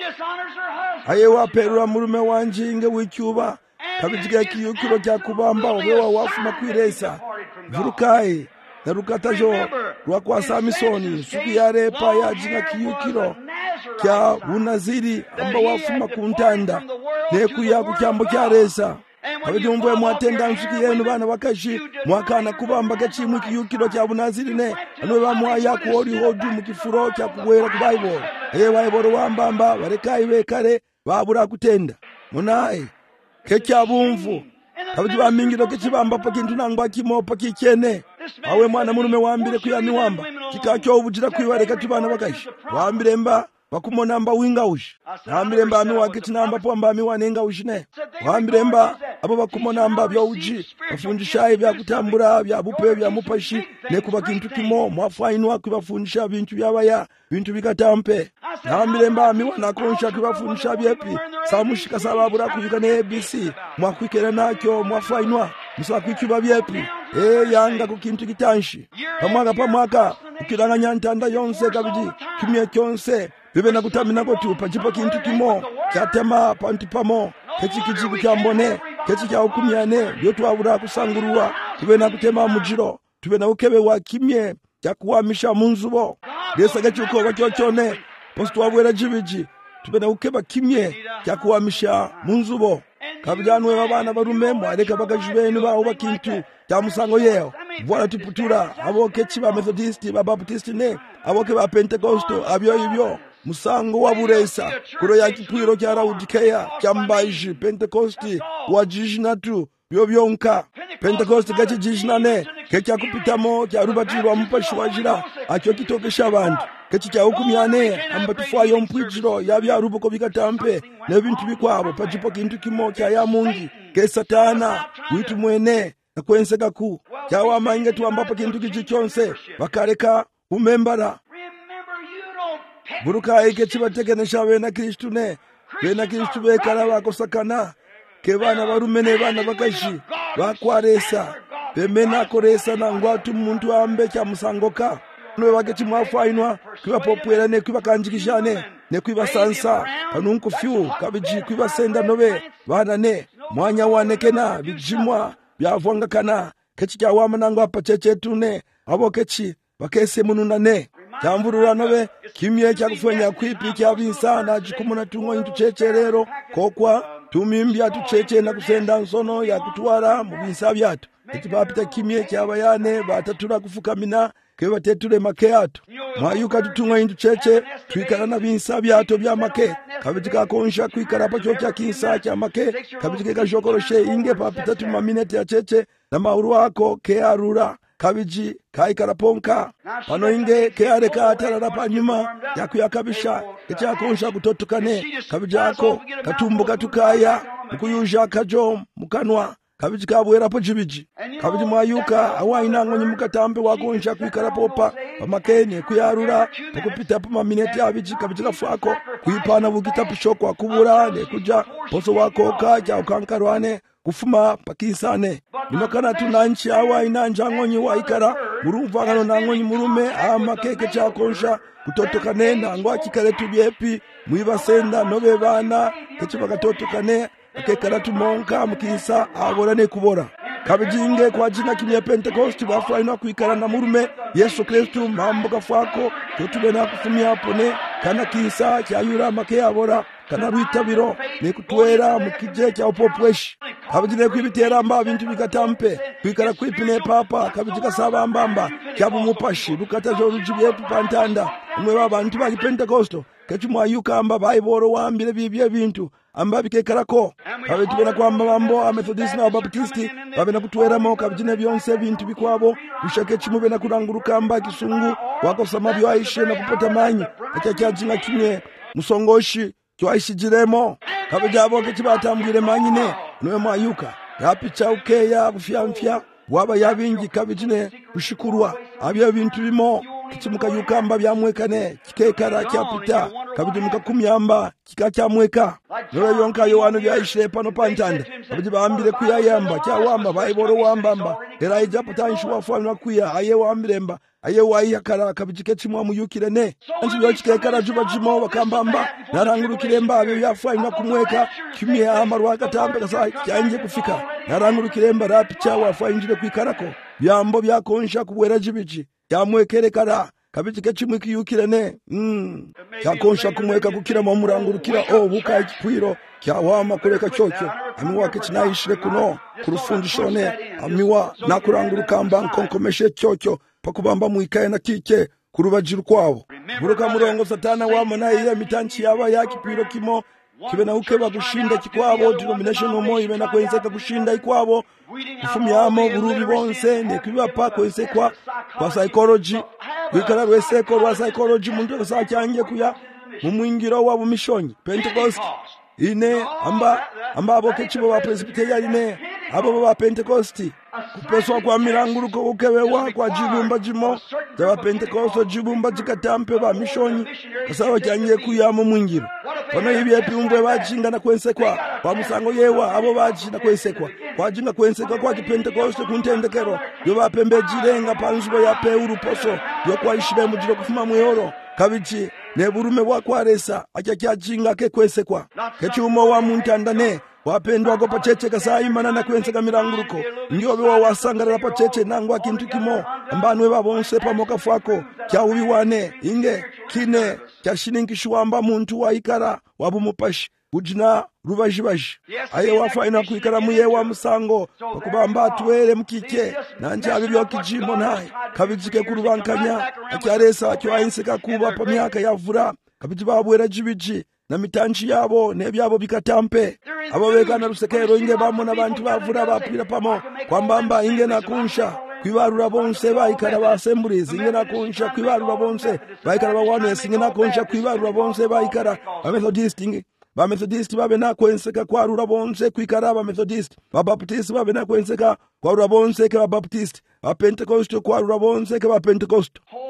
aye waperura murume wanje inge wicyuba kabijiga kiyukiro kya kubamba obewa wafuma kwiresa vurukai narukatajo rwakwa Samisoni suku yarepa yajinga kiyukiro kya bunaziri amba wafuma kuntanda nekuya kukyambo kya resa kabijumwe mwatenda nsuku yenu bana bakashi mwakana kubamba gachimu kiyukiro kya bunaziri ne ano bamwaya kuori hodu mukifuro kya kubwera ku Bible Bible wambamba barekai bekare babura kutenda munaye kekyabumvu kabiti bamingiro kechibamba pakintu nangwa kimopa kichene awe mwana murume wambire kuyamiwamba kikakyo obujira kwibareka tibana bakashi wambiremba bakumonamba wingaushi wambiremba ami wakitinamba pomba ami wanenga ushine wambiremba abo bakumonamba bya uji bafundisha bya kutambura bya bupe bya mupashi nekuba kintu kimo mwafainwa kubafundisha bintu byabaya bintu bikatampe wambiremba ami wanakonsha kubafundisha byepi samushika sababura kuyika ne ABC mwakwikera nakyo mwafainwa musakwikiba byepi yanga ku kintu kitanshi pamwaka ukiranganya ntanda yonse kabiji kimye kyonse bibe nakutamina ko tu pachipa kintu kimo kyatema pantu pamo kechikijibu kyambone kechi kya ukumyane byo twabura kusangurwa bibe nakutema mujiro bibe na ukebe wa kimye kyakuwamisha munzubo desa gachuko bakyochone posto wabwera jibiji bibe na ukeba kimye kyakuwamisha munzubo kabijanwe babana barume mwareka bakajibenu bawo bakintu kya musango yeo bwana tuputura aboke chiba Methodist ba Baptist ne aboke ba Pentecosto abyo ibyo musango wa buresa kuro ya kipwiro kya Laodicea kyambaiji Pentecosti wa jijinatu byo byonka Pentecosti gachi jijinane kekya kupitamo kya rubatirwa mupashi wajira akyo kitokesha abantu kechi kya hukumyane ambatufayo mpwijiro yabya rubuko bikatampe nebintu bikwabo pachipo kintu kimo kya ya mungi ke satana witu mwene nakwenseka ku kyawa mainge tuambapa kintu kichichonse bakareka umembara buruka ike chibategenesha bena Kristu ne bena Kristu bekara bakosakana ke bana barume ne bana bakashi bakwaresa bemena koresa na ngwatu muntu ambe kya musangoka nwe bagechi mwafainwa kwiba popwera ne kwiba kanjikishane ne kwiba sansa panunku fyu kabiji kwiba senda nobe bana ne mwanya wanekena bijimwa byavwanga kana kechi kya wamanango apa chechetune abo kechi bakese mununane cyamburura nobe kimye cyakufanya kwipi cyabisa na jikumuna tungo intu checherero kokwa tumimbya tucheche na kusenda nsono ya kutwara mu binsa byatu eti bapita kimye cyabayane batatura kufukamina keba tetule make atu mwayuka tutunga intu cheche twikana na binsa byato bya make kabitika konsha kwikara pa cyo kinsa cya make kabitike gashokoroshe inge papita tuma minute ya cheche na mauru ako ke arura kabiji kaikaraponka pano inge ke areka atarara panyuma yakuyakabisha kecha konsha kutotukane kabijako katumbo katukaya mukuyuja kajo mukanwa kabiji kabwera po jibiji kabiji mwayuka awainango nyimukatambe wakonsha kwikara popa pamakene kuyarura pakupita pa maminete abiji kabiji kafako kuipana bugita pushoko akubura ne kuja poso wako kaja ukankarwane kufuma pakisane binokana tunanchi awaina njangonyi waikara murumva ngano nangonyi murume amakeke chakonsha kutotokane nango akikale tubyepi mwibasenda nobe bana kechi bakatotokane akekara tumonka mukisa aborane kubora kabijinge kwa jina kimya Pentecost bafaina kuikara na murume Yesu Kristu mambo kafako tutube na kufumia pone kana kisa cyayura make abora kana ruitabiro ne kutwera mukije cya upopweshi kabijine kwibitera mba bintu bikatampe kwikara kwipine papa kabijika saba mbamba cyabu mupashi rukatajo rujibyetu pantanda umwe babantu ba Pentecost kechi mwayuka mba bayiboro wambire bibye bintu ambabikekarako kabiti bena kwamba mambo amethodisi na abaptisti babena kutweramo kabijine byonse bintu bikwabo bishake chimu bena kuranguruka amba kisungu wakosama byaishe na kupota manyi akyajinga kimwe musongoshi kywaishijiremo kabijabo kechibatambwire manyine noe mwayuka yapicha ukeya bufyamfya waba yabingi kabijine kushikurwa abya bintu bimo kichimuka yukamba byamwekane kikekara kyapita kabidimuka kumyamba kikakyamweka noe yonka yohano byaishe pano pantanda kabidi baambire kuyayamba kyawamba bayiboro wambamba era ijapotanshi wafalwa kuya aye wambiremba aye wayakara kabijike chimwa muyukirene anti yochikekara juba jimo bakambamba narangurukiremba abyo byafalwa kumweka kimye amarwa katambe kasa kyanje kufika narangurukiremba rapicha wafainjire kwikarako byambo byakonsha kubwera jibiji yamwekerekara kabijike chimwe kiyukirene yakonsha kumweka kukira mu murangurukira buka ikikwiro kyawama kureka cyocyo amiwa kichinayishire kuno kurufundishone amiwa nakurangurukamba nkonkomeshe cyocyo pakubamba muikaye na kike kurubajiru kwabo buruka murongo satana wama na ile mitanchi yaba yakipiro kimo kibe na ukeba gushinda kikwabo denomination omo ibe na kwenzeka gushinda ikwabo kufumyamo burubi bonse ne kiba pa kwensekwa kwa psychology bikara weseko wa psychology muntu kasa cyange kuya mumwingiro wabo mishonyi Pentecost ine amba aboke chibo ba Presbyterian ine abo ba Pentecost kupeswa kwa miranguruko ukewewa kwa jibumba jimo za Pentecost jibumba jikatampe ba mishonyi kasawa cyange kuya mu mwingiro ono ibye piumbwe bajinga na kwensekwa kwa musango yewa abo bajinga kwensekwa kwa jinga kwensekwa kwa Pentecost kuntendekero yo bapembe jirenga panzubo ya peuru poso yo kwa ishire mujiro kufuma mweyoro kabichi neburume bwakwaresa akyajinga ke kwensekwa kechumo wa muntandane wapendwa go pacheche kasayimana na kwenseka miranguruko ndio bewa wasangarira pacheche nangwa kintu kimo ambanwe babonse pamoka fwako kyawubiwane inge kine kyashininkishwamba muntu waikara wabumupashi ujina rubajibaji aye wafaina kuikara muye wa musango bakubamba atwere mukike nanje abibyo kijimo naye kabijike kurubankanya akyaresa akyainseka kuba pa myaka yavura kabijibabwera jibiji na mitanchi yabo nebyabo bikatampe abo bekana rusekero inge bamona abantu bavura bapira pamo kwambamba inge nakunsha kwibarura bonse bayikara basemburizi inge nakunsha kwibarura bonse bayikara bawane singe nakunsha kwibarura bonse bayikara ba Methodist babe na kwenseka kwarura bonse kwikara ba Methodist ba Baptist babe na kwenseka kwarura bonse ke ba Baptist ba Pentecost kwarura bonse ke ba Pentecost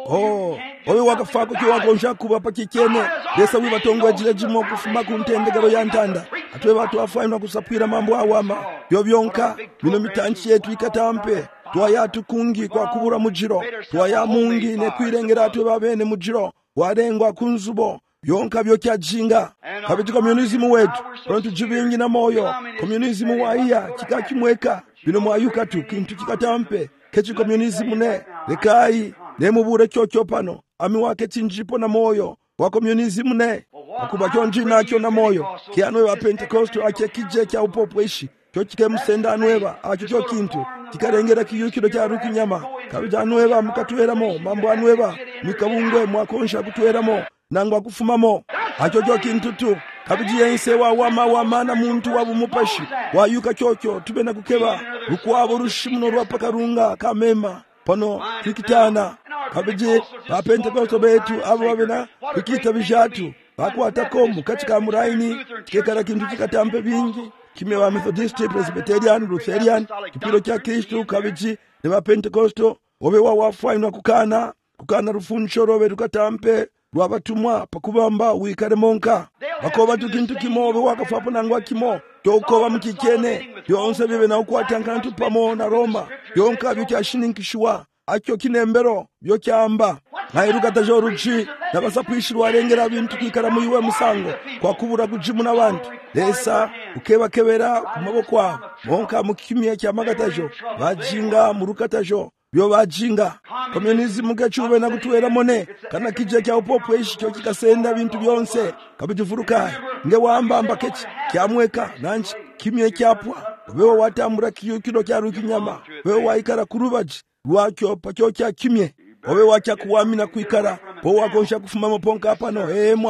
owe wakafako ki wakonsha kuba pakikene lesa wi batongo ajire jimo kufuma kuntendegero ya ntanda atwe batu afaina kusapira mambo awama byo byonka bino mitanchi yetu ikatampe twayatu kungi kwa kubura mujiro twaya mungi ne kwirengera atwe babene mujiro warengwa kunzubo yonka byo kyajinga kabiti communism wetu rontu jibingi na moyo communism waiya kikakimweka bino mwayuka tu kintu kikatampe kechi communism ne lekai ne mubure cyocyo pano ami wake tinjipo na moyo wa communism ne akuba kyonji nakyo na moyo kianwe wa Pentecost ake kije kya upopweshi cyo kikemsenda nweba acho kintu kikarengera kiyukiro cya rukinyama kabijanweba mukatweramo mambo anweba mikabungwe mwakonsha kutweramo nangwa kufumamo acho kintu tu kabijiyense wa mana muntu wabumupashi wayuka cyocyo tubena kukeba rukwabo rushimuno rwapakarunga kamema pano kikitana kabije ba Pentecost betu abo babena kikita bijatu bakwatako mukatika muraini kekara kintu kikatampe bingi kime wa Methodist Presbyterian Lutheran kipiro kya Kristo kabiji ne ba Pentecost obe wafainwa kukana rufuncho robe rukatampe rwabatumwa pakubamba wikare monka bakoba tukintu kimobe wakafapo nangwa kimo tokoba mukikene yonse bibe na ukwatanga ntu pamo na Roma yonka byo cyashininkishwa akyo kinembero byo cyamba nairuka tajoruchi nabasapwishirwa rengera bintu kikara muyiwe musango kwa kubura kujimu nabantu lesa ukeba kebera kumabokwa monka mukimye kya magatajo bajinga murukatajo byo bajinga communism gachube na kutwera mone kana kije kya upopo ishi kikasenda bintu byonse kabijifuruka nge wamba kechi kyamweka nanchi kimye kyapwa wewe watambura kiyukiro kya rukinyama wewe waikara kurubaji rwakyo pakyo kya kimye wewe wacha kuamina kuikara bo wakonsha kufuma moponka pano mwana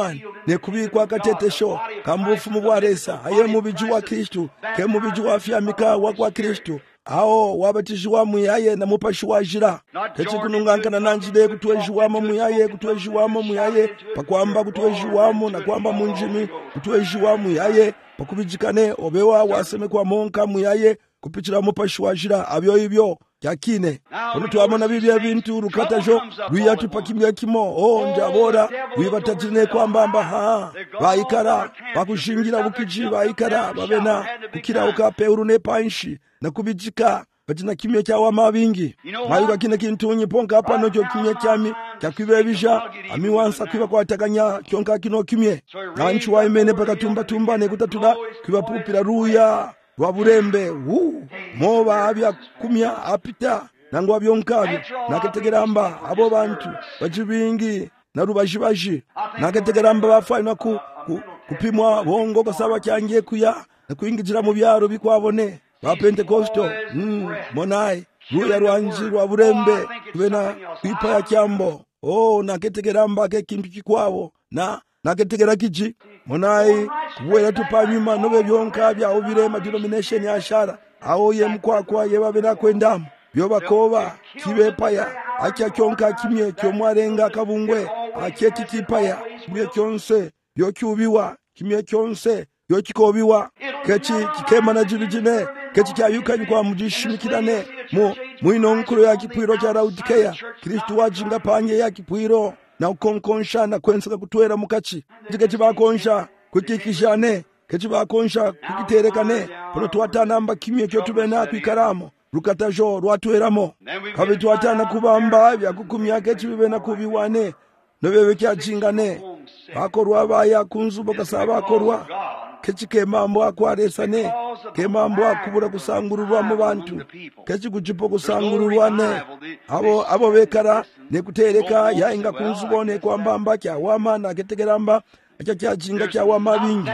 nekubikwa akatetesho kambufumu bwa lesa aye mubiji wa Kristo ke mubiji wa fyamika wa kwa Kristo awo wabatishwa muyaye na mupashwa jira techikunungankana nanjide kutwejiwamo muyaye kutwejiwamo muyaye pakwamba kutwejiwamo na kwamba munjimi kutwejiwamo muyaye pakubijikane obewa waseme kwa monka muyaye kupichira mupashwa jira abyo ibyo yakine ono twamona bibya bintu rukatajo ruyatu pakimya kimo njabora wibatajine kwambamba ha baikara bakushingira bukiji baikara babena kukira ukape urune panshi na kubijika batina kimye cyawa mabingi mayuka kine kintunyi ponka pano cyo kimye cyami cyakibebisha amiwansa kwiba kwatakanya kyonka kino kimye nanchi wa imene pakatumba tumba ne kutatula kwiba pupira ruya waburembe moba abya kumya apita nangwa byonkabyo naketegeramba abo bantu bajibingi na rubajibaji naketegeramba bafaina kupimwa bongo kasaba cyangiye kuya na kuingijira mu byaro bikwabone ba Pentecosto monai ruya rwanji rwa burembe kubena kwipa ya kyambo naketegeramba ke kintu kikwabo naketegera kiji monai kuwera tupanyuma nobe byonka bya obirema denomination ya shara aho ye mkwakwa ye babena kwendamo byo bakoba kibepaya akya kyonka kimye kyomwarenga kabungwe akyeti kipaya byo kyonse byo kyubiwa kimye kyonse byo kikobiwa kechi kikema na jirijine kechi cyayukanye kwa mujishimikirane muino nkuru ya kipwiro cha Laodikeya Kristo wajinga panye ya kipwiro na ukonkonsha na kwensaka kutwera mukachi kechi bakonsha kukikishane kechi bakonsha kukiterekane pono twatanamba kimye cyo tubena kwikaramo rukatajo rwatweramo kabe twatana kubamba bya kukumya kechi bibena kubiwane nobebe kyajingane bakorwa baya kunzubo kasaba korwa kechi kemambo akwaresane kemambo akubura kusangururwa mu bantu kechi kujipo kusangururwane abo bekara ne kutereka yainga kunzubone kwambamba kya wama na ketegeramba akyajinga kya wama bingi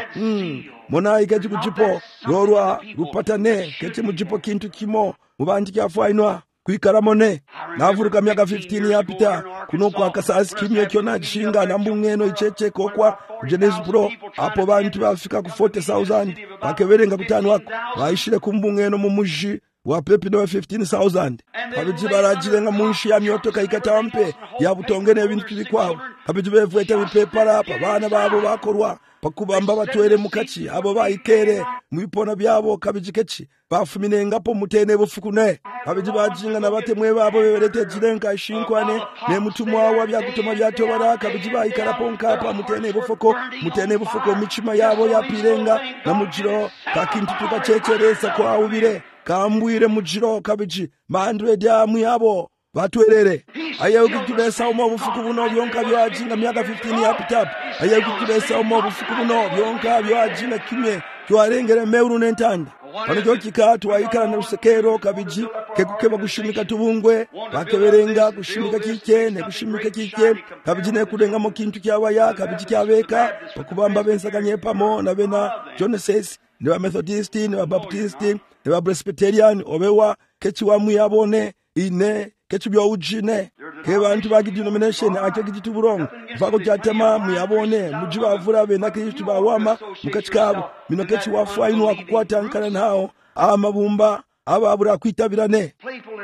mona kechi kujipo yorwa rupatane kechi mujipo kintu kimo mubanti kya fainwa kuikaramone navuruka myaka 15 yapita kuno kwa kasasi kimye kyona gishinga na mbungeno icheche kokwa Genesis Pro apo bantu bafika ku 40,000 bakeberenga kutano wako baishire kumbungeno mu muji wa pepi no 15,000 kabiji barajirenga munshi ya myoto kaikatampe ya butongene ibintu kirikwabo kabiji bevweta bipepara apa bana babo bakorwa pakubamba batwere mukachi abo bayikere mwipona byabo kabiji kechi bafuminenga po mutene bufukune kabiji bajinga na batemwe babo beberete jirenga shinkwane ne mutumwa wa byagutoma byatobara kabiji bayikara ponka pa mutene bufuko michima yabo yapirenga na mujiro kakintu tukachecheresa kwa ubire kambwire mujiro kabiji mandwe damu yabo batwerere ayekutulesa umo bufuku buno byonka byajinga myaka 15 yapita ayekutulesa umo bufuku buno byonka byajinga kimye twarengere meuru nentanda panjo kikatu wayikara na usekero kabiji kekukeba gushimika tubungwe bakeberenga gushimika kike ne gushimika kike kabiji ne kudenga mo kintu kyabaya kabiji kyabeka bakubamba bensakanye pamo na bena Genesis ne ba Methodist ne ba Baptist ne ba Presbyterian obewa kechi wa muyabone ine kechi byo ujine ke bantu ba denomination ake gituburongo fako cyatema muyabone mujibavura be na Kristo bawama mukachikabo mino kechi wa fainu akukwata nkana nao amabumba ababura kwitabirane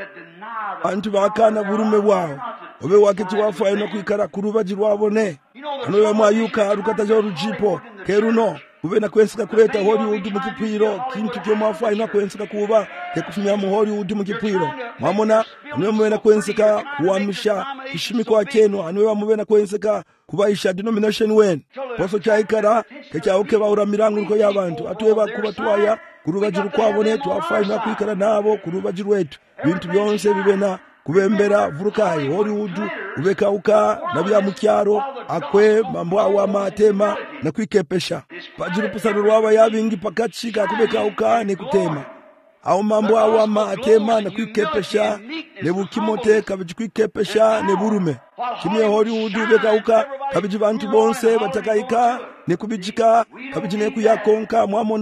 bantu bakana burume bwao obe wakechi wa fainu kwikara kurubaji rwabone ano yamayuka rukatajo rujipo keruno ubena kwensika kuleta Hollywood mu kipwiro kintu cyo mafaina kwensika kuba kekufumya mu Hollywood mu kipwiro mamona niwe mubena kwensika kuwamisha kishimiko akeno aniwe bamubena kwensika kubaisha denomination wen poso cyayikara kecyauke baura mirango ko yabantu atuwe bakuba twaya kurubajiru kwabone twafaina kwikara nabo kurubajiru wetu bintu byonse bibena kubembera vurukai Hollywood ubekauka nabya mukyaro akwe mambo awa matema na kwikepesha pajiru pusano rwaba yabingi pakachika kubekauka ne kutema au mambo awa matema na kwikepesha ne bukimote kabiji kwikepesha ne burume kimye Hollywood ubekauka kabiji bantu bonse batakaika ne kubijika kabiji ne kuyakonka mwamona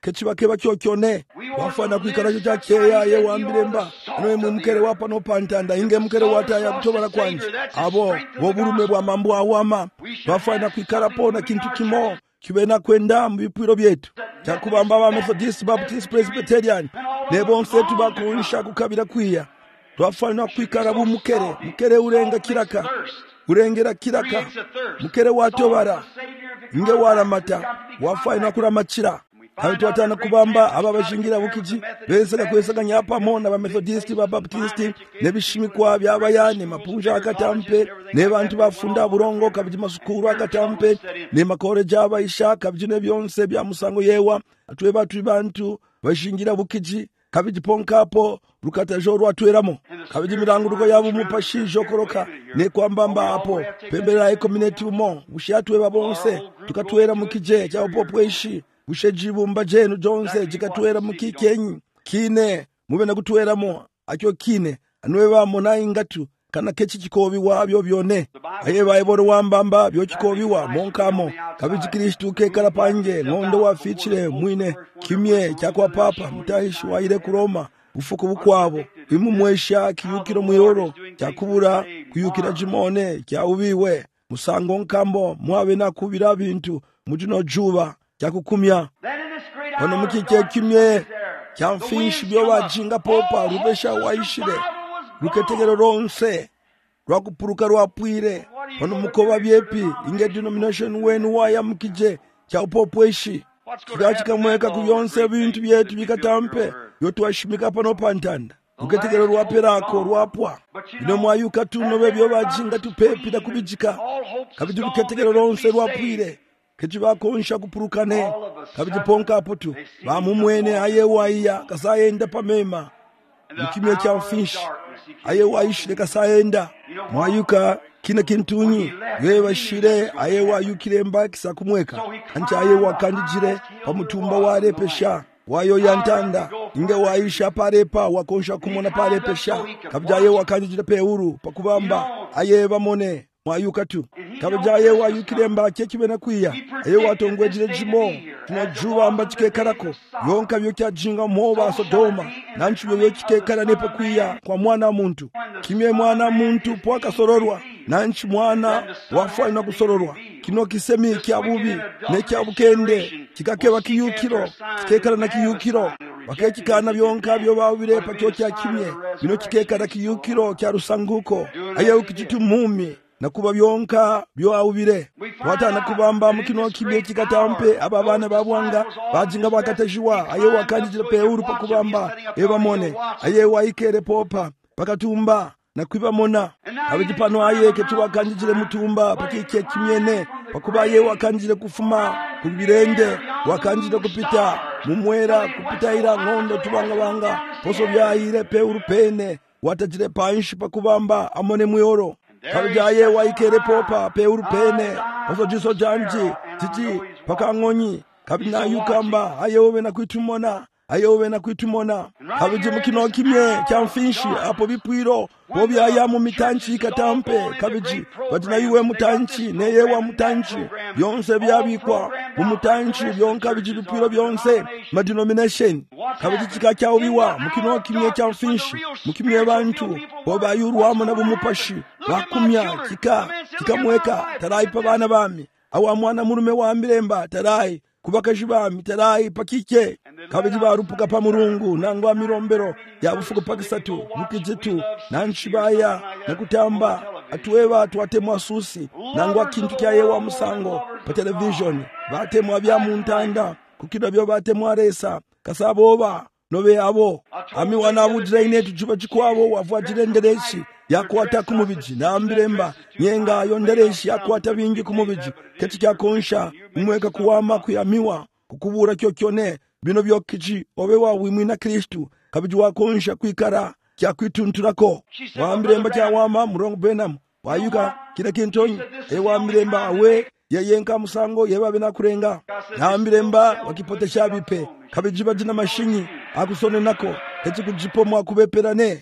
kechibakeba kyokyone wafana kwikala kyakeya ye wambiremba noye mumukere wapa no pantanda inge mukere wataya kutobala kwanje abo bobulume bwa mambo awama wafana kwikala pona kintu kimo kibena kwenda mu bipwiro byetu cyakubamba ba Methodist Baptist Presbyterian nebonse tubakunsha kukabira kwiya twafana kwikala bumukere mukere urenga kiraka urengera kiraka mukere watobara inge waramata wafana kuramachira Haitu watana kubamba aba bashingira bukiji besega kwesega nyapa mona ba Methodist ba Baptist nebishimikwa byabayane mapunja akatampe ne bantu bafunda burongo kabiji masukuru akatampe ne makoreja abayisha kabiji ne byonse bya musango yewa atwe batu bantu bashingira bukiji kabiji ponkapo rukata joro atweramo kabiji mirango ruko yabo mupashisho koroka ne kwambamba hapo pembera community mo bushatwe babonse tukatwera mukije cya popweshi bushejibumba jenu jonse jikatwera mukikenyi kine mube na kutweramo akyo kine anwe bamo na ingatu kana kechi kikobi wabyo byone aye bayiboro wambamba byo kikobi wa monkamo kabiji Kristo kekala panje ngondo wafichire mwine kimye cyakwa papa mutahishi waire kuroma ufuko bukwabo bimumwesha kiyukiro mwiroro cyakubura kuyukira jimone cyaubiwe musango nkambo mwabe nakubira bintu mujino juba cyakukumya ono mukike kimye cyamfishi byo bajinga popa rubesha waishire ruketegero ronse rwakupuruka rwapwire ono mukoba byepi inge denomination wenu waya mukije cyapopweshi kikamweka kuyonse bintu byetu bikatampe yotwashimika pano pantanda ruketegero rwaperako rwapwa ino mwayuka tuno bebyo bajinga tupepi na kubijika kabidi ruketegero ronse rwapwire kechi bakonsha kupurukane kabidi ponka apotu bamumwene ayewaiya kasayenda pamema mukimye cha fish ayewaishi kasayenda mwayuka kina kintunyi yebashire ayewayukire mbakisa kumweka anti ayewakandijire pamutumba wale pesha wayo yantanda inge waisha parepa wakonsha kumona pale pesha kabija ayewakandijire peuru pakubamba ayebamone mwayuka tu kabajaye wayukire mbake kibena kwiya aye watongwejire jimo tunajuba mbachike karako yonka byo kyajinga moba Sodoma nanchu byo kikekara nepo kwiya kwa mwana muntu kimye mwana muntu pwaka sororwa nanchu mwana wafana kusororwa kino kisemi kyabubi ne kyabukende kikakeba kiyukiro kikekara na kiyukiro bakekikana byonka byo babire pakyo kya kimye bino kikekara kiyukiro kya rusanguko aye ukijitu mumi nakuba byonka byo awubire watana kubamba mukino kibye kikatampe aba bana babwanga bajinga bakatashiwa aye wakandijira peuru pakubamba ebamone aye waikere popa pakatumba nakwiba mona abijipano aye ketu wakandijire mutumba pakike kimyene pakuba aye wakandijire kufuma kubirende wakandijire kupita mumwera kupita ira ngondo tubanga poso byaire peuru pene watajire panshi pakubamba amone muyoro kajaye waikere popa peuru pene oso jiso janji titi pakangonyi kabina yukamba ayewe na kwitumona kabije mukino kimye cyamfishi apo bipwiro bobi aya mu mitanchi katampe kabiji batina yiwe mutanchi neye wa mutanchi byonse byabikwa mu mutanchi byonka biji bipwiro byonse ma denomination kabiji kikacyawo biwa mukino kimye cyamfishi mukimye bantu boba yurwamo na bumupashi bakumya kikamweka tarai pa bana bami awa mwana murume wa mbiremba tarai kubakashibami tarai pakike kabiji barupuka pa murungu nangwa mirombero yabufuko pakisatu mukijitu nanshibaya nakutamba atuweba tuwatemwa susi nangwa kintu kyayewa musango pa television batemwa bya muntanda kukida byo batemwa resa kasaboba nobe abo ami wanabudira inetu chuba chikwabo wavwajire ndereshi yakwata kumubiji nambiremba nyenga yondereshi yakwata bingi kumubiji keti kyakonsha umweka kuwama kuyamiwa kukubura kyokyone bino byokiji obewa wimwina Kristu kabiji wakonsha kwikara kyakwitunturako wambiremba kyawama murongo benam wayuka kila kintonyi wambiremba awe yeyenka musango yebabe nakurenga nambiremba wakipotesha bipe kabiji bajina mashinyi akusone nako keti kujipomwa kubeperane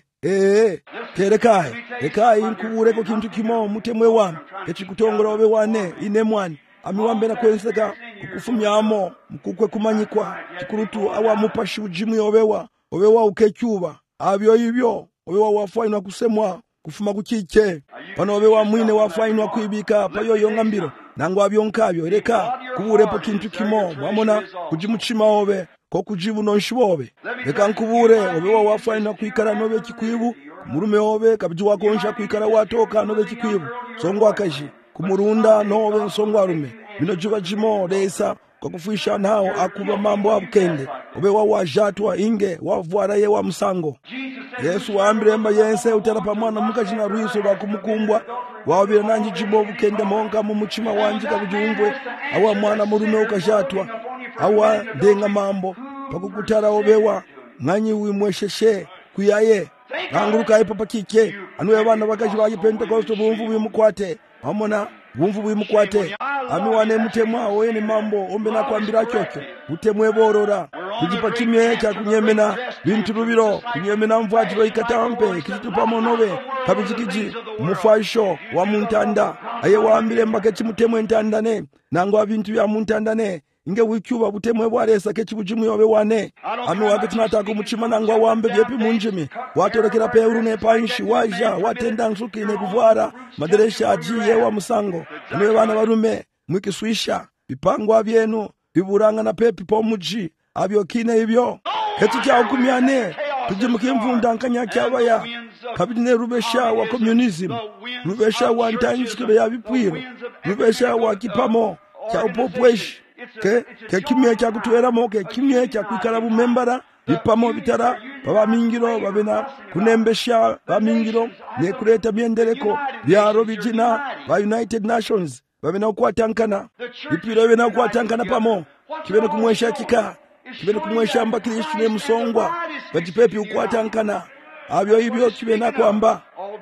kerekai nkubure ko kintu kimo mutemwe wa keti kutongora obe wane ine mwani amiwambe na kwenseka ukufumyamo mukukwe kumanyikwa chikurutu awa mupashi ujimu obewa ukechuba abyo ibyo obewa wafainwa kusemwa kufuma kuchiche pano obewa mwine wafainwa kuibika payoyo ngambiro nangu abyo nkabyo reka kuburepo kintu kimo mwamona kujimuchima obe ko kujibu nonshibobe reka nkubure obewa wafainwa kuikara nobe chikwibu murume obe kabiji wakonsha kuikara watoka nobe chikwibu songo akaji kumurunda nobe nsongo arume bino juba jimo desa kwa kufuisha nao akuba mambo abukende obewa wajatwa inge wavwara ye wa msango Yesu waambiremba yense utarapa mwana mukachina ruiso bakumukumbwa wabira nanji jimo obukende monka mu muchima wanje kabijungwe awa mwana murume ukajatwa awa ndenga mambo pakukutara obewa nganyi wimwesheshe kuyaye nanguruka ipo pakike anuye bana bakaji baje Pentecost bumvu bimukwate amona bumvu bimukwate amiwane mutemwa oyene mambo ombe nakwambira chocho utemwe borora kujipa kimye cha kunyemena bintu rubiro kunyemena mvajiro ikatampe kitupa monobe kabijikiji mufasho wa muntanda aye waambire mbake mutemwe ntandane nango abintu bya muntandane inge wikyuba butemwe bwaresa kechibujimu yobe wane ami wake tunataka umuchima nango wambe byepi munjimi watorekera peuru ne panshi waja watenda nsuki ne kuvwara maderesha ajiye wa musango niwe bana barume mwikiswisha bipangwa byenu biburanga na pepi pomuji abyo kine ibyo keti kya ukumyane tujimukimvunda nkanya kyabaya kabine rubesha wa communism rubesha wa ntanyisikebe ya bipwiro rubesha wa kipamo kya upopweshi ke kimye kya kutueramo ke kimye kya kwikala bumembara bipamo bitara baba mingiro babena kunembesha ba mingiro ne kuleta byendereko byaro bijina ba United Nations babena kwatankana bipiro babena kwatankana pamo kibene kumwesha kika kibene kumwesha mbakirishi ne musongwa bajipepi ukwatankana abyo ibyo kibena kwamba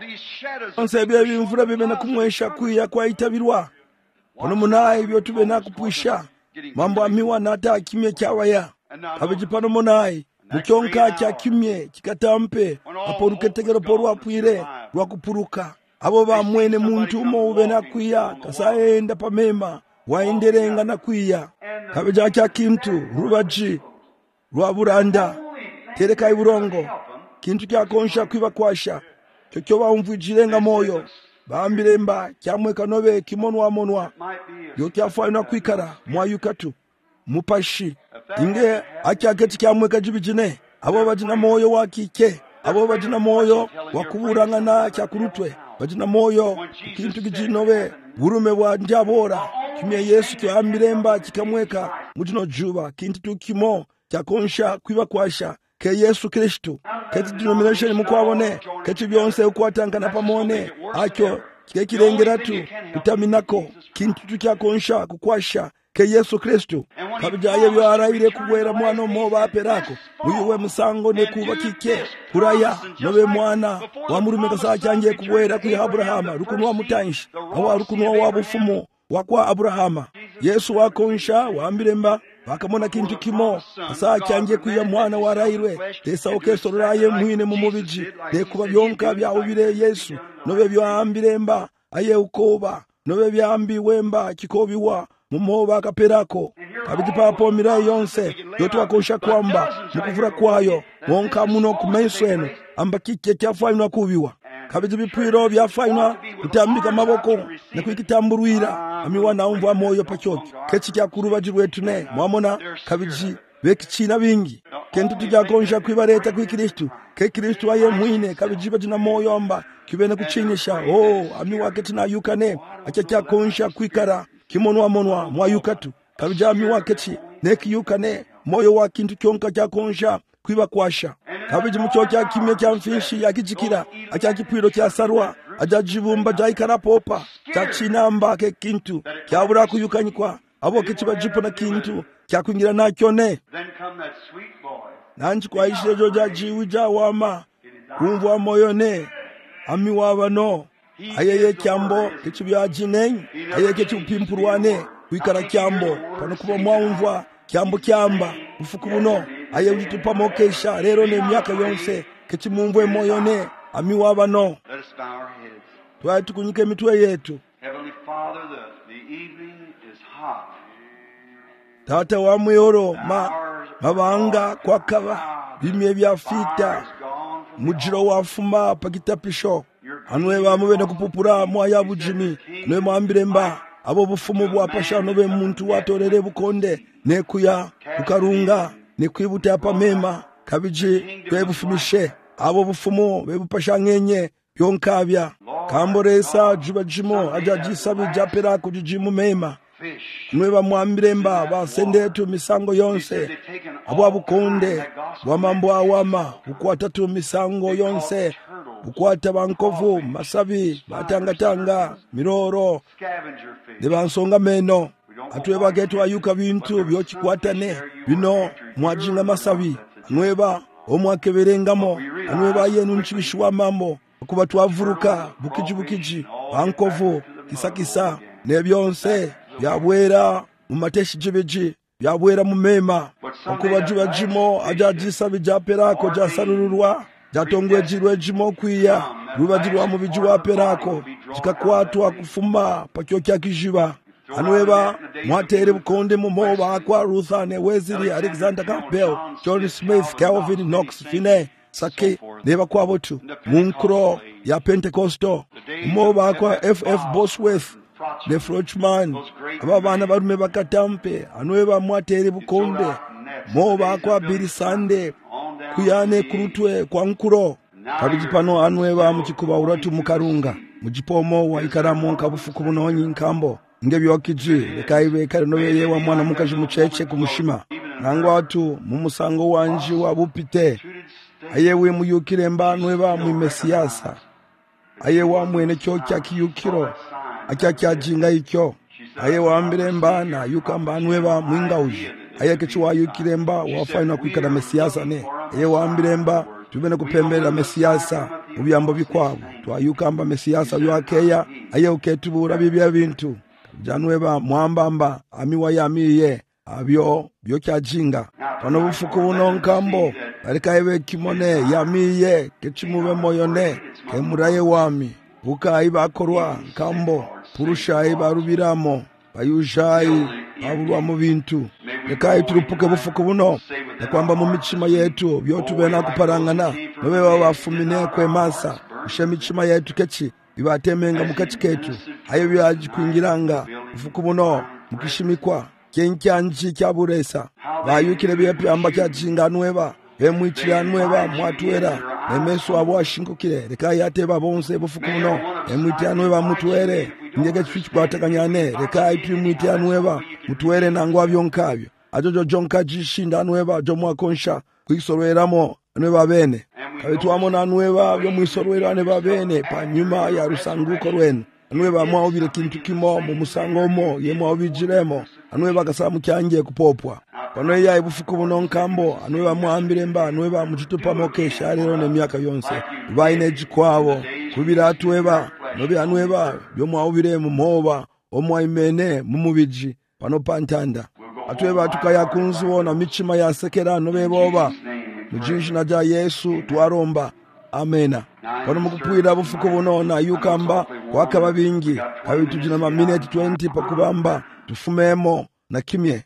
onse byo bimvura babena kumwesha kuya kwa itabirwa ono munaye ibyo tubena kupwisha mambo amiwa nata kimye kyawaya kabijipano munaye mukyonka kya kimye kikatampe apo ruketegero porwa pwire rwakupuruka abo bamwene muntu mo ubena kwiya kasaenda pamema waenderenga na kwiya kabija kya kintu rubaji rwaburanda tereka iburongo kintu kya konsha kwiba kwasha cyo bamvujirenga moyo bambiremba kyamweka nobe kimonwa yo kyafaina kwikara mwayukatu mupashi inge akyaketi kyamweka jibijine abo bajina moyo wakike abo bajina moyo wakuburangana kyakurutwe bajina moyo kintu gijinobe burume bwa njabora kimye Yesu kyambiremba kikamweka mujino juba kintu tukimo kyakonsha kwiba kwasha ke Yesu Kristo keti denomination mukwabone keti byonse ukwatankana pamone akyo kikirengeratu kutaminako kintu tukyakonsha kukwasha ke Yesu Kristo kabijaye byaraire kugwera mwana moba aperako uyiwe musango ne kuba kike kuraya nobe mwana wa murume kasa cyanje kugwera ku Abrahama rukunu wa mutanshi awa rukunu wa bufumu wakwa Abrahama Yesu wakonsha wambiremba bakamona kintu kimo kasa cyanje kuya mwana warairwe tesa okesororaye mwine mu mubiji de kuba byonka byawubire Yesu nobe byambiremba aye ukoba nobe byambiwemba kikobiwa mumoba akaperako kabiti papo mirai yonse yoto wakonsha kwamba mukuvura kwayo wonka muno kumaiswenu amba kike kyafainwa kubiwa kabiti bipwiro byafainwa kutambika maboko na kwikitamburuira amiwa naumva moyo pachoki kechi kyakurubajirwe tune mwamona kabiti bekichina bingi kentu tujakonsha kwibareta kwi Kristo ke Kristo aye mwine kabijiba jina moyo amba kibene kuchinyisha amiwa ketina yukane acha konsha kwikara kimonwa mwayukatu kabijami wakechi neki yukane moyo wa kintu kyonka kyakonsha kwiba kwasha kabiji mucho kya kimye kya mfishi yakijikira acha kipwiro kya sarwa ajajibumba jaikara popa chachinamba ke kintu kyabura kuyukanyikwa abo kichiba jipo na kintu kyakwingira nakyo ne nanji kwaishire joja jiwija wama kumva moyo ne amiwa bano ayeye kyambo kichibya jineng ayeke chupimpurwane kwikara kyambo pano kuba mwumva kyambo kyamba ufuku buno aye utupa mokesha rero ne myaka yonse kichimumvwe moyo ne amiwa bano twai tukunyike mitwe yetu.
Heavenly Father, the evening is hot.
tata wa muyoro mabanga kwakaba bimye byafita mujiro wafuma pakitapisho anwe bamubene kupupura mwaya bujimi nwe mwambiremba abo bufumu bwapashano be muntu watorere bukonde nekuya kukarunga nekwibuta pamema kabiji twebufumishe abo bufumu bebupasha ngenye yonkabya kamboresa jubajimo ajajisabi japera kujijimu mema nwe bamwambiremba basendetu misango yonse abo abukonde bwamambo awama ukwatatu misango yonse ukwata bankovu masabi batangatanga miroro nebansonga meno atwe bagetu ayuka bintu byokikwatane bino mwajinga masabi nweba omwakeberengamo anweba yenu nchibishwa mambo kuba twavuruka bukiji bankovu kisakisa nebyonse byabwera mu mateshi jibeji byabwera mu mema okuba jibajimo ajajisa bijaperako jasarurwa jatongwe jirwe jimo kwiya rubajirwa mu bijiwa perako jikakwatwa kufuma pakyo kyakijiba anweba mwatere bukonde mu moba kwa Ruthane Wesley Alexander Campbell John Smith Calvin Knox Finney Sake neba kwabo tu munkro ya Pentecosto moba kwa FF Bosworth the Frochman ababana barume bakatampe anweba mwatere bukonde moba kwa Billy Sunday kuyane kurutwe kwa nkuro kabiji pano anweba mukikuba uratu mukarunga mujipomo wa ikaramu kabufuku bunonyi nkambo ngebyokiji lekaibe kare noye wa mwana mukaji mucece kumushima nangwa watu mumusango wanji wa bupite ayewe muyukire mba nweba mu mesiyasa ayewa mwene cyo cyakiyukiro acyajinga icyo ayewa mbere mba na yukamba nweba mwingauji ayeke cyo yukire mba wafana kwikana mesiyasa ne ayewa mbere mba tubene kupembera mesiyasa ubyambo bikwabo twayukamba mesiyasa yakeya ayeuke tubura bibya bintu janweba mwambamba amiwa yamiye abyo byo cyajinga pano bufuku buno nkambo arikaye kimone yamiye kecimube moyone kemuraye wami bukayi bakorwa nkambo purushayi barubiramo bayushayi babulwa mu bintu rekayi turupuke bufuku buno nakwamba mu michima yetu byo tubena kuparangana nobe babafumine kwemasa ishemichima yetu keci bibatemenga mukaci ketu ayo byaji kwingiranga bufuku buno mukishimikwa kenkyanji kyaburesa bayukire byepyamba kyajinga nweba emwikira nweba mwatwera emeso abo ashingukire reka yateba bonse bufuku buno emwitya nweba mutwere ngege twikwatakanyane reka itwimwitya nweba mutwere nangwa byonkabyo ajojo jonka jishinda nweba jomwa konsha kwisorweramo nweba bene kabitwamo na nweba byo mwisorwera ne babene panyuma ya rusanguko rwenu nweba mwawubire kintu kimo mu musangomo ye mwawubijiremo anweba gasamu kyangiye kupopwa pano yayi bufuku buno nkambo anweba mwambire mba anweba mujitupa mokesha rero ne myaka yonse bayine jikwabo kubira atweba nobe anweba byo mwawubire mu moba omwaimene mu mubiji pano pantanda atweba tukaya kunzuona michima ya sekera nobe boba mujinji na ja Yesu twaromba amena pano mukupwira bufuku buno na yukamba kwakaba bingi kabitujina ma minute 20 pakubamba tufumemo na kimye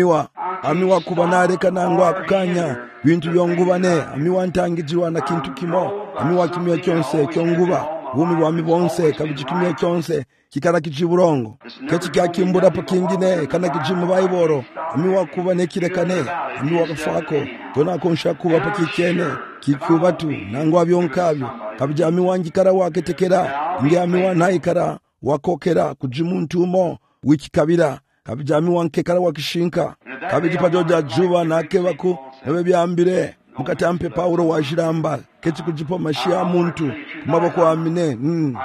amiwa kubanareka nangwa kukanya bintu byongubane amiwa ntangijiwa na kintu kimo amiwa kimye kyonse kyonguba bumi bwami bonse kabijikimye kyonse kikara kijiburongo keci kyakimbura pakingine kana kijimu bayiboro amiwa kuba nekirekane amiwa kafako tona konsha kuba pakikene kikubatu nangwa byonkabyo kabija amiwa ngikara waketekera nge amiwa naikara wakokera kujimu ntumo wikikabira kabija amiwa nkekara wakishinka kabiji pajoja juba nakebaku nebe byambire mukatampe Paulo wajiramba keci kujipo mashia muntu kumaboko amine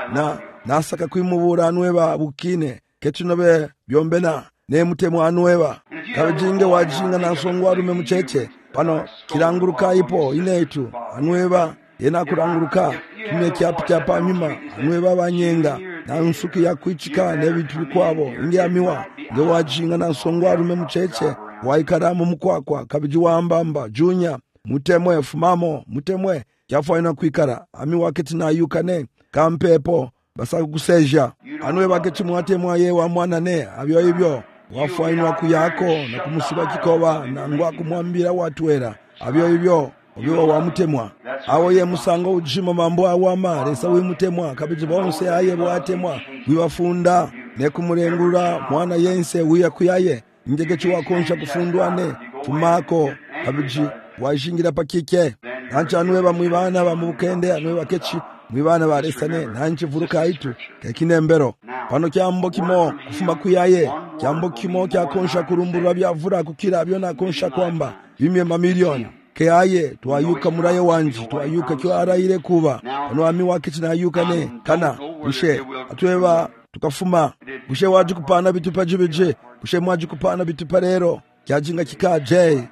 nasaka kwimubura anweba bukine keci nobe byombena ne mutemo anweba kabijinge wajinga nasongwa rume mucheche pano kiranguruka ipo inetu anweba yena kuranguruka kimye kyapita panyuma anweba banyenga na nsuki ya kwichika ne bitu kwabo inge amiwa nge wajinga nasongwa rume mucheche waikaramu mukwakwa kabiji wambamba junya mutemwe fumamo mutemwe kyafaina kwikara amiwa ketina yukane kampepo basa kuseja anwe baketi mwatemwa ye wa mwana ne abyo ibyo wafainwa kuyako na kumusiba kikoba nangwa kumwambira watwera abyo ibyo obyo wamutemwa awo ye musango ujima mambo awama lesa wimutemwa kabiji bonse aye bwatemwa wiwafunda ne kumurengura mwana yense wiya kuyaye njege chiwa konsha kufundwane fumako kabiji washingira pakike nancanwe bamwibana bamubukende anwe bakechi mwibana baresane nanchi vuruka itu kekinembero pano kyambo kimo kufuma kuyaye kyambo kimo kyakonsha kurumbura byavura kukira byo nakonsha kwamba bimye mamilioni keaye twayuka muraye wanji twayuka kyo arayire kuba pano ami wake tinayuka ne kana bushe atweba tukafuma bushe waje kupana bitupa jibeje bushe mwaje kupana bitupa rero kyajinga kikaje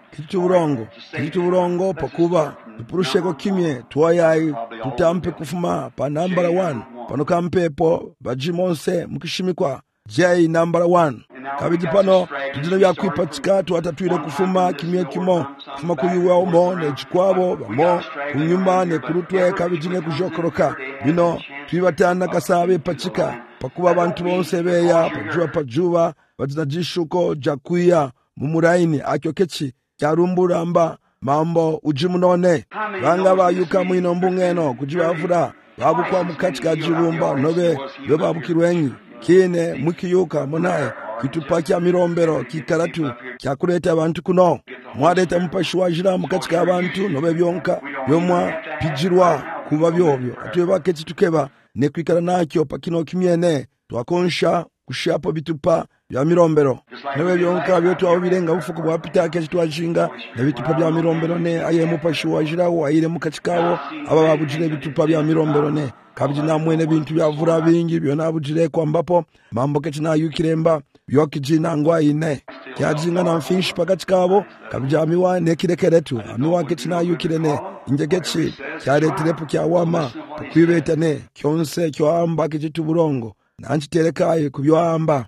kitu urongo pakuba tupurusheko kimye twayayi tutampe kufuma pa nambara 1 pano kampepo bajimonse mukishimikwa J number 1 kabidi pano tudino byakwipatika twatatwire kufuma kimye kimo kufuma kuyuwa umo ne chikwabo bamo kunyuma ne kurutwe kabidi ne kujokoroka bino twibatana kasabe pachika pakuba abantu bonse beya pajuba batinajishuko jakwiya mumuraini akyokechi kyarumburamba mambo ujimunone banga bayuka mwino mbungeno kujibavura babukwa mukatika jirumba nobe babukirwenyi kine mukiyuka munaye kitupa kya mirombero kikaratu kyakureta abantu kuno mwadeta mpashwajira mukatika abantu nobe byonka byomwa pijirwa kuba byobyo atweba kechitukeba ne kwikara nakyo pakino kimyene twakonsha kushapo bitupa bya mirombero nobe byonka byoto abirenga bufuko bwa pitake kitwajinga ne bitupa bya mirombero ne ayemu pashwajira wa ayire mukatikawo aba babujire bitupa bya mirombero ne kabiji namwene bintu byavura bingi byona bujire kwambapo mambo ketina yukiremba byokijina ngwa ine kyajinga na mfinshi pakati kabo kabiji amiwa nekirekeretu amiwa ketina yukirene injegechi kyaretirepu kyawama kwibetane kyonse kyamba kijituburongo nanchiterekaye kubyamba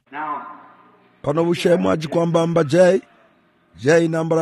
pano bushemu ajikwamba J number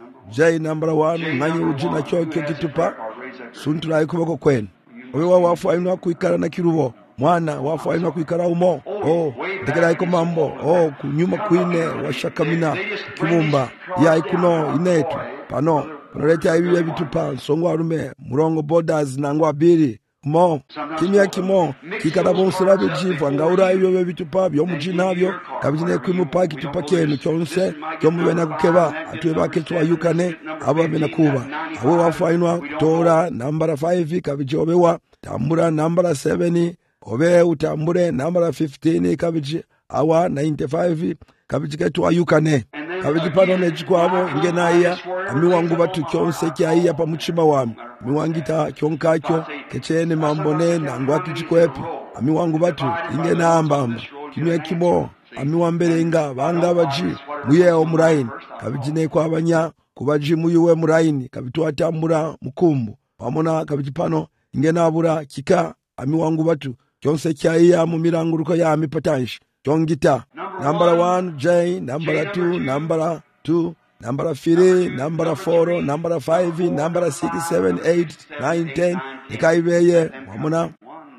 1 nganyi ujina kyokyo kitupa suntura ikuboko kwenu oyo wafainwa kuikara na kirubo mwana wafainwa kuikara umo tekera iko mambo kunyuma kwine washakamina kibumba ya ikuno inetu pano leta ibiye bitupa nsongo arume murongo borders nangwa biri mo kimya kimo kikara bonsura bejiva ngaura ibyo bitupa byo mujinabyo kabijine kwimupa kitupa kenu cyonse cyo mubena gukeba atweba ke twayukane ababena kuba abo wafainwa tora number 5 kabijobewa tambura number 7 obe utambure number 15 kabiji awa 95 kabijike twayukane kabiji pano nechikwabo ngenaiya amiwangu batu cyonse kyaiya pa muchima wami miwangita kyonkakyo kechene mambone nangwa kichikwepi amiwangu batu ingenambamba kimwe kimo amiwamberenga banga baji muye omuraini kabijine kwabanya kubaji muyuwe muraini kabitwatambura mukumbu pamona kabijipano ingenabura kika amiwangu batu kyonse kyaiya mu miranguruko ya mipatanshi kyongita number 1 J number 2 number 2 number 3 number 4 number 5 number 6 7 8 9 10 ikaibeye wamona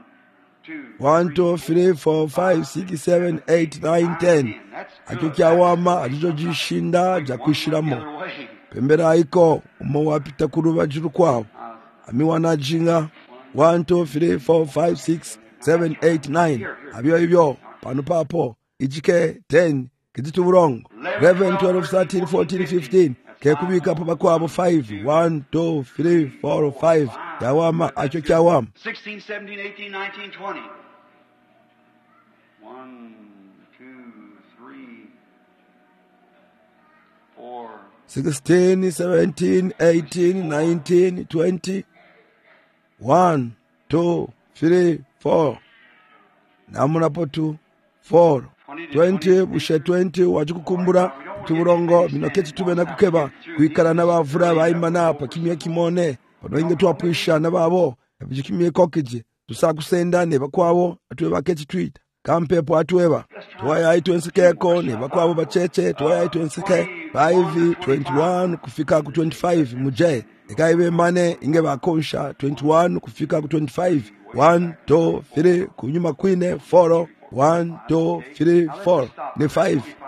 1 2 3 4 5 6 7 8 9 10 akikyawama ajojishinda jakwishiramo pembera iko umo wapita kuruba jiru kwao amiwana jinga 1 2 3 4 5 6 7 8 9 abyo ibyo pano papo ijike 10 kijitu burongo 11 12 13 14 15 kekubika papa kwabo 5 1 2 3 4 5 yawama acho kyawama
16 17 18 19 20 1 2 3 4
16 17 18 19 20 1 2 3 4 namunapo 2 4 20 bushe 20 wajikukumbura tuburongo binoketi tubena kukeba kuikara n'abavura bayimana pakimye kimone panoinge twapwisha n'ababo abijikimye kokije tusakusenda ne bakwabo atwe baketi twita kampepo atweba twaya itwensikeko ne bakwabo bacheche twaya itwensike 5 21 kufika ku 25 muje ikaibe mane inge bakonsha 21 kufika ku 25 1 2 3 kunyuma kwine 4 1 2 3 4 ne 5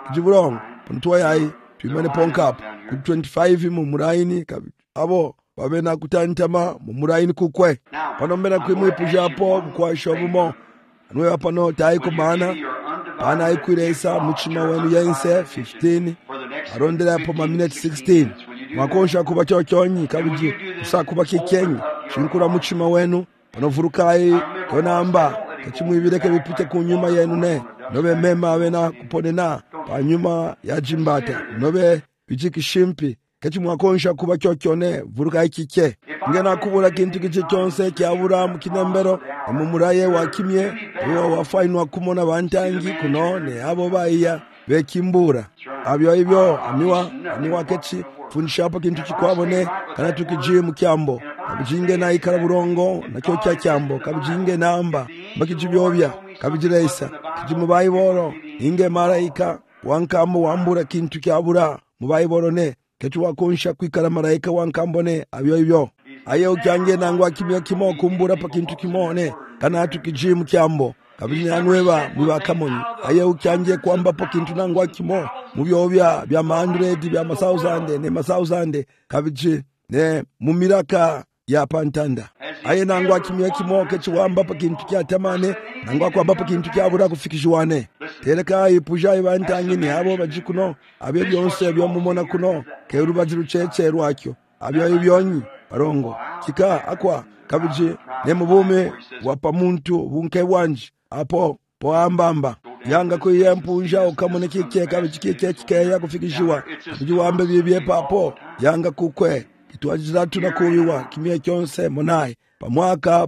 kijiburongo pontuwa yai tuimane ponkap ku 25 mu muraini abo babena kutantama mu muraini kukwe panombena kwimwe pujapo bukwasho bumo anwe apano taiko mana pana ikwiresa muchima wenu yense 15 arondera po ma minute 16 makosha kuba chochonyi kabiji usakuba kikenyi shinkura muchima wenu panovurukai konamba kachimwibireke bipite ku nyuma yenu ne nobe mema wena kuponena pa nyuma ya jimbata nobe bijikishimpi kachimwakonsha kuba chochone vurukai kike ngena kubura kintu kiche chonse kyabura mukinembero emumuraye wakimye uwo wafainwa kumona bantangi kuno ne abo baiya bekimbura abyo ibyo amiwa kechi fundisha hapo kintu kikwabone kana tukijie mukyambo kabijinge na ikara burongo na cyo cya kyambo kabijinge namba bakijibyobya kabijireisa kijimubayi boro inge malaika wankambo wambura kintu kyabura mubayi boro ne ketu wakonsha kwikara malaika wankambone abyo ibyo aye ukyange nangwa kimyo kimo kumbura pa kintu kimone kana tukijie mukyambo kabinyanweba mubakamoni aye ukyange kwamba po kintu nangwa kimo mubyobya bya 100 bya masauzande ne masauzande kabiji ne mumiraka ya pantanda aye nangwa kimyo kimo kechiwamba pa kintu kya tamane nangwa kwamba pa kintu kyabura kufikishwane teleka ipuja ibantangi ni abo bajikuno abyo byonse byo mumona kuno keru bajiru cheche rwakyo abyo ibyonyi barongo kika akwa kabiji ne mubume wapa muntu bunke wanje apo poambamba yanga kuyempunja ukamone kike kabijikike kikeya kufikishiwa kujiwambe bibye papo yanga kukwe kitwajira tunakuwiwa kimye kyonse monai pamwaka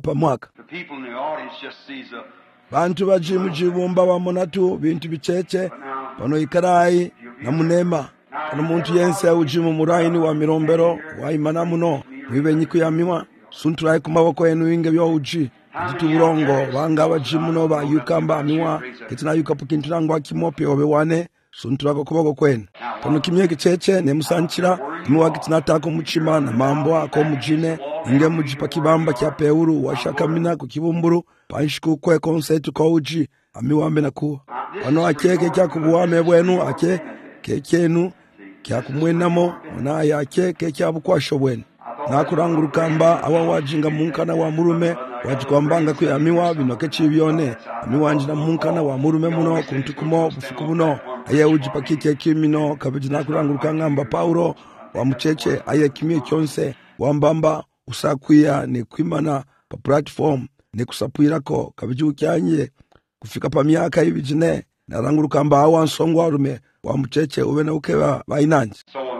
bantu bajimujibumba bamonatu bintu bicheche pano ikarai na munema pano muntu yense ujimu muraini wa mirombero wa imana muno wibenyiku ya miwa sunturai kumaboko yenu inge byo uji tuburongo banga bajimu no ba yukamba miwa kitina yukapu kintu nangwa kimope obewane sunturako kuboko kwenu pano kimye kicheche ne musanchira miwa kitina tako muchima na mambo ako mujine inge mujipa kibamba kya peuru washakamina ku kibumburu panshiku kwe konsetu ko uji amiwambe na kuwa pano akeke kya kubuwame bwenu ake kekenu kya kumwenamo na yake kekya bukwasho bwenu nakurangurukamba awa wajinga munkana wa murume wajikwambanga kuyamiwa binoke chibyone amiwanjina munkana wa murume muno kuntukumo bufuku buno aye ujipakike kimino kabiji nakurangurukanga Paulo wa mucheche aye kimye kyonse wambamba usakwiya ne kwimana pa platform ne kusapwirako kabiji ukyanye kufika pa myaka ibijine narangurukamba awa nsongwa rume wa mucheche ubena ukeba bainanji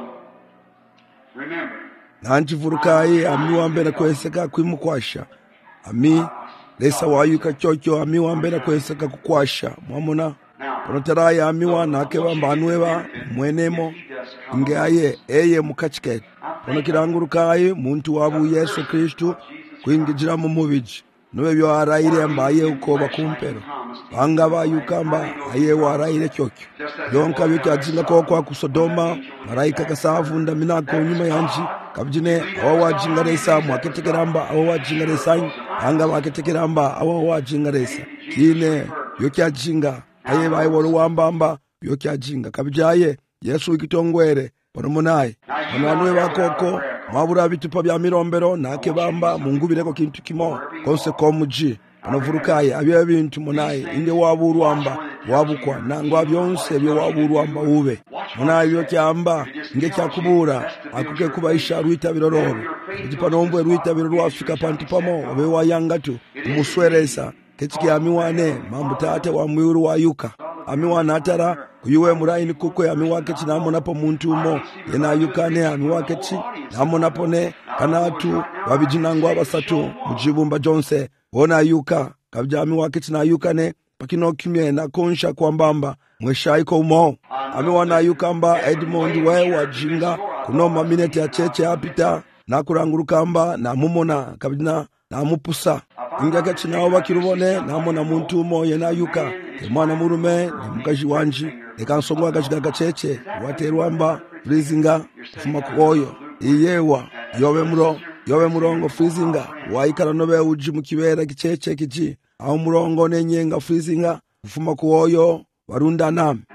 remember
nanjivurukai amiwambe na kweseka kwimukwasha ami lesa wayuka chocho amiwambe na kweseka kukwasha mwamona ponotaraya amiwa nake bambanweba mwenemo inge aye eye mukachikete ponokirangurukai muntu wabu Yesu Kristu kwingijira mu mubiji nobe byo arayire mbaye uko bakumpero banga bayukamba aye warayire cyokyo yonka byo cyajinga ko kwa kusodoma malaika kasavunda minako nyuma yanji kabjine awa wajinga resa mwaketekeramba awa wajinga resa anga waketekeramba awa wajinga resa kine byo cyajinga aye baye woro wambamba byo cyajinga kabjaye Yesu ikitongwere panomunaye bananwe bakoko mwabura bitupa bya mirombero nake bamba mungubireko kintu kimo konse komuji panovurukaye abyo bintu munaye inge waburwamba wabukwa nangwa byonse byo waburwamba ube munaye byo cyamba inge cyakubura akuke kubaisha ruitabiro roho igipanombwe ruitabiro rwafika pantipamo obe wayangatu umusweresa kechiki amiwane mambu tate wa mwuru wayuka amiwana atara kuyuwe muraini kuko amiwake chi namonapo muntu umo yena yukane amiwake chi namonapo ne kanatu babijinangwa basatu mujibumba jonse wona yuka kabja amiwake chi na yukane pakino kimye na konsha kwa mbamba mweshaiko umo amiwana yukamba Edmond we wajinga kunoma minete ya cheche apita na kurangurukamba na mumona kabjina na mupusa ingaka chinawo bakirubone namona muntu umo yena yuka mwana murume ni mukaji wanji ekansongwa gachigaga cheche waterwamba frizinga kufuma kuoyo iyewa yobe murongo frizinga waikala nobe uji mukibera kicheche kiji au murongo nenyenga frizinga kufuma kuoyo warunda nami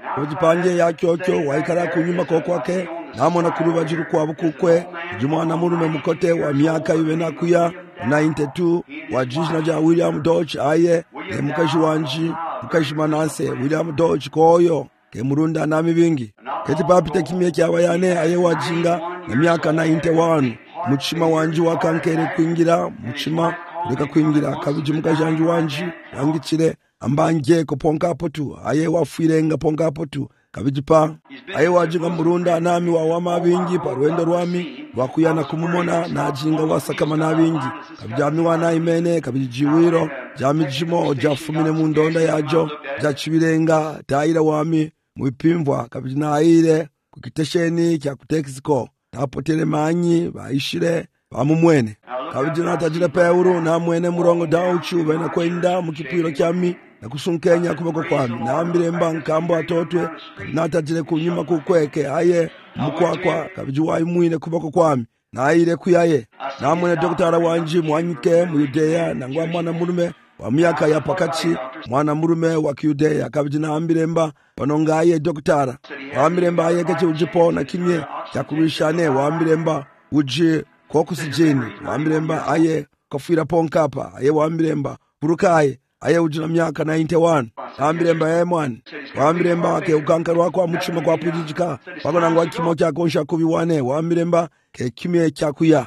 kabijipange yakyokyo waikala kunyuma kokwake namona kulubajuru kwabo kukwe jumwana murume mukote wa miaka iwe nakuya 92 wa jishna ja William Dodge aye ne mukashi wanji mukashi manase William Dodge koyo ke murunda nami bingi keti papite kimye kyabayane aye wajinga na miaka 91 muchima wanji wakankere kwingira muchima leka kwingira kabiji mukajanji wanji wangikire ambanje ko ponkapo tu aye wafirenga ponkapo tu kabijipa aye wajinga murunda nami wa wama bingi parwendo rwami wakuyana kumumona na jinga wasakama na bingi kabijami wana imene kabijiwiro jamijimo jafumine mundonda yajo jachibirenga taira wami muipimvwa kabijinaire kukitesheni kya kutekisiko tapotere manyi baishire bamumwene kabijina tajire peuru na mwene murongo dauchu bena kwenda mukipiro kyami na kusunkenya kuboko kwami na ambire mbankambo atotwe natajire kunyuma kukweke aye mukwakwa kabijuwayi mwine kuboko kwami na aire kuyaye na mwene doktara wanji mwanyike mu Yudea na ngwa mwana murume wa miaka ya pakati mwana murume wa Yudea kabijina ambire mba panongaye doktara wa ambire mba aye keche ujipo na kimye chakurishane wa ambire mba uji kokusijeni wa ambire mba aye kofira ponkapa aye wa ambire mba burukaye aye ujina miaka 91 ambiremba yemwan wambiremba wake ukankarwa kwa muchima kwa pujijika wako ngwa kimo kya konsha kubiwane wambiremba ke kimye kya kuya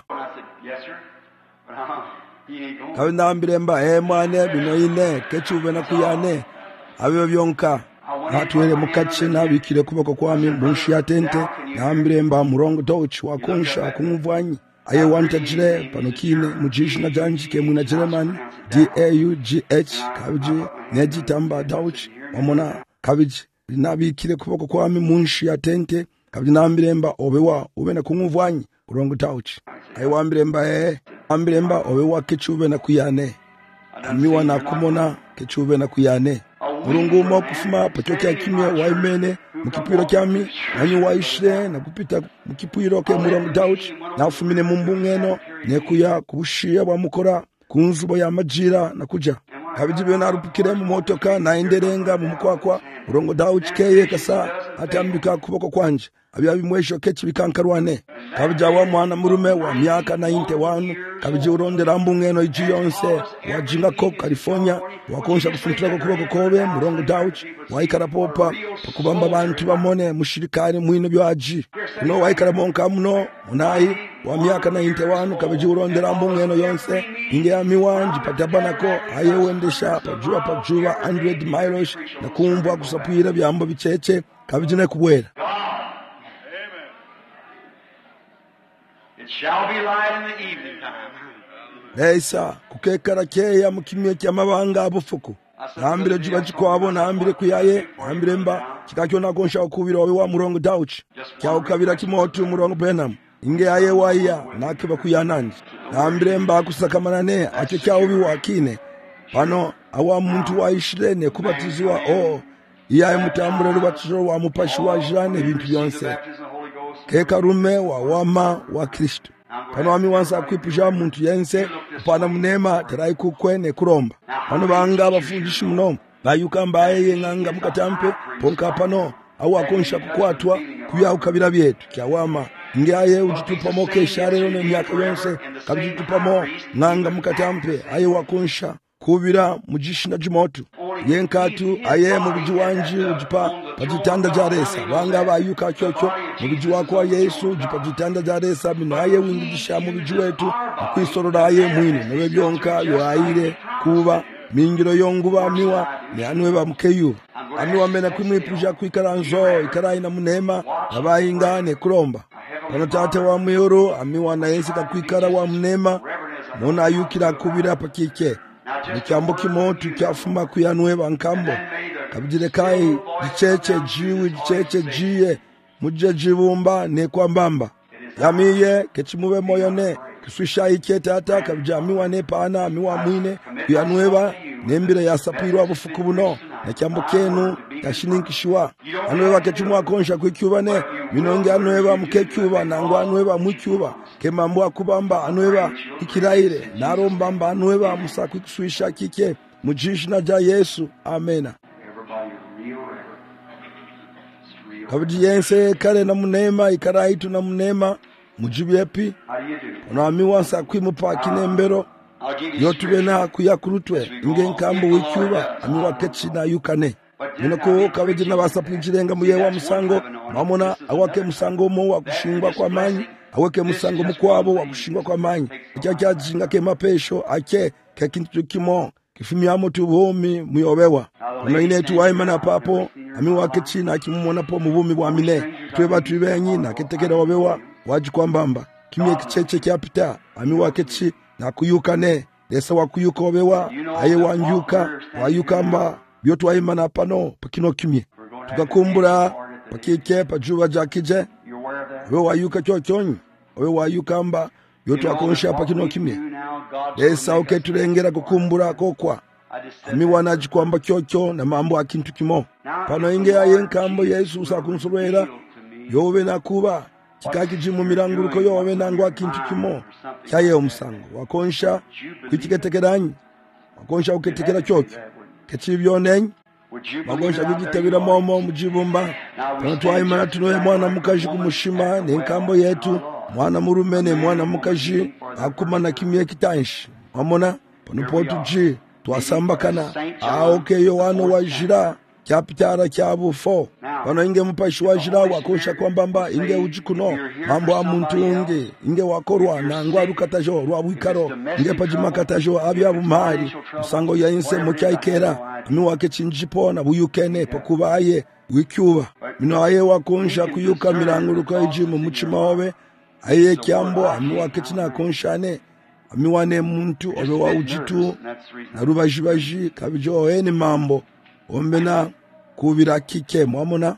kabinda ambiremba yemwane bino ine kechube na kuyane abiyo byonka atwere mukache na bikire kuboko kwami munshi ya tente na ambiremba murongo Dodge wa konsha kumuvwanyi aye wantajire panokine mujishina janji ke muna German DAUGH kabiji neji tamba Dodge wamona kabiji nabikire kuboko kwami munshi ya tente kabiji nambiremba obewa ubena kumuvwanyi murongo Dodge aye wambiremba obewa kechube na kuyane amiwa na kumona kechube na kuyane mulungu mo kufuma patokya kimye waimene mukipiro kyami nanyi waishire na kupita mukipiro ke murongo Dodge na ufumine mumbungeno nekuya kubushiya bamukora kunzubo ya majira na kuja kabijibe na rupikire mu motoka na enderenga mu mukwakwa murongo Dodge keye kasa atambika kuboko kwanje abya bimwesho kechi bikankarwane kabijawa mwana murume wa miaka 91 kabiji urondera mbungeno iji yonse wajinga ko California wakonsha kufuntura kuboko kobe murongo Dodge waikara popa kubamba bantu bamone mushirikari mwino byaji no waikara monka muno munayi wa miaka 91 kabiji urondera mbungeno yonse inge ya miwanji patabanako aye wendesha pajua 100 miles na kumbwa kusapira byambo bicheche kabiji ne kubwera.
It shall be light in the evening time.
Leisa kukekara keya mukimye kyamabanga abufuku nambire juba chikwabo nambire kuyaye nambire mba chikakyona konsha okubira obe wa murongo Dodge kya ukabira kimoto murongo Benham inge aye waya nakiba kuyananje nambire mba kusakamana acho kya obi wakine pano awa muntu waishirene kubatizwa iyaye mutambure rubatizo wa mupashi wa jirane bintu byonse keka rume wa wama wa Kristo pano ami wansa kwipusha muntu yense kupana munema tarai kukwene kuromba pano banga bafundishi muno bayuka mbaye yenganga mukatampe ponka pano awu akonsha kukwatwa kuya ukabira byetu kyawama ngiaye ujitupa moke sharero ne myaka yonse kabijitupamo nganga mukatampe aye wakonsha kubira mujishina jimotu yenkatu aye mubiji wanji ujipa pajitanda jaresa banga bayuka kyokyo mubiji wako wa Yesu ujipa jitanda jaresa minaye wingisha mubiji wetu kwisorora aye mwini nebe byonka yo aire kuba mingiro yonguba miwa ne anwe bamukeyu amiwa mena kumwipusha kwikaranzo ikaraina munema abayinga ne kuromba kono tate wa muyoro amiwa na Yesu kakwikara wa munema mona ayukira kubira pakike nikyambo kimotu kyafuma kuyanwe bankambo kabijire kai gicheche jiwe gicheche jiye muje jibumba ne kwambamba yamiye kechimube moyone kiswisha iketata kabijamiwa ne pana miwa mwine kuyanweba nembire ya sapirwa bufuku buno nekyambo kenu yashininkishwa anweba kechimwa konsha kwikyubane minonge anweba mukekyuba nangwa anweba mukyuba kemambo akubamba anweba ikiraire narombamba anweba musaku kiswisha kike mujishina ja Yesu amena. kabidi yense kale na munema ikaraitu na munema mujibyepi onami wansa kwimupa kinembero yotubena kuyakurutwe inge nkambo wikyuba ami wakechi na yukane minoko kabidi na basapinjirenga muye wa musango mamona awake musango mo wakushingwa kwa manyi aweke musango mukwabo wakushingwa kwa manyi icyajinga ke mapesho ake kekintu kimo kifimyamo tubomi muyobewa unaine tuwaimana papo ami wakechi na kimumona po mubumi bwa mile tweba tubenyi na ketekera wabewa wajikwambamba kimye kicheche kyapita ami wakechi na kuyukane lesa wakuyuka wabewa aye wanjuka wayukamba byotu waimana pano pakino kimye tukakumbura pakike pajuba jakije we wayuka chochonyi we wayukamba byotu akonsha pakino kimye lesa uketulengera kukumbura kokwa ami wanajikwamba chocho na mambo akintu kimo pano inge aye nkambo Yesu usakunsolwera yobe nakuba kikakiji mu miranguruko yobe nangwa kintu kimo kyaye omusango wakonsha kwikiketekeranyi wakonsha uketekera chocho kechibyonenyi wakonsha bigitabira momo mujibumba pano twayimana tunoye mwana mukaji kumushima nenkambo yetu mwana murumene mwana mukaji akumana kimye kitanshi wamona pano potuji twasambakana aokeyo wano wajira kyapitara kyabufo pano inge mupashi wajira wakonsha kwambamba inge ujikuno mambo amuntu inge wakorwa nangwa rukatajo rwabwikaro inge pajimakatajo abyabumari musango yainse mukyaikera ami wakechinjipo na buyukene pokubaye wikyuba mino aye wakonsha kuyuka miranguruko ijimu muchima obe aye kyambo ami wakechina konshane ami wane muntu obe wa ujitu na rubajibaji kabijo ene mambo ombena kubira kike mwamona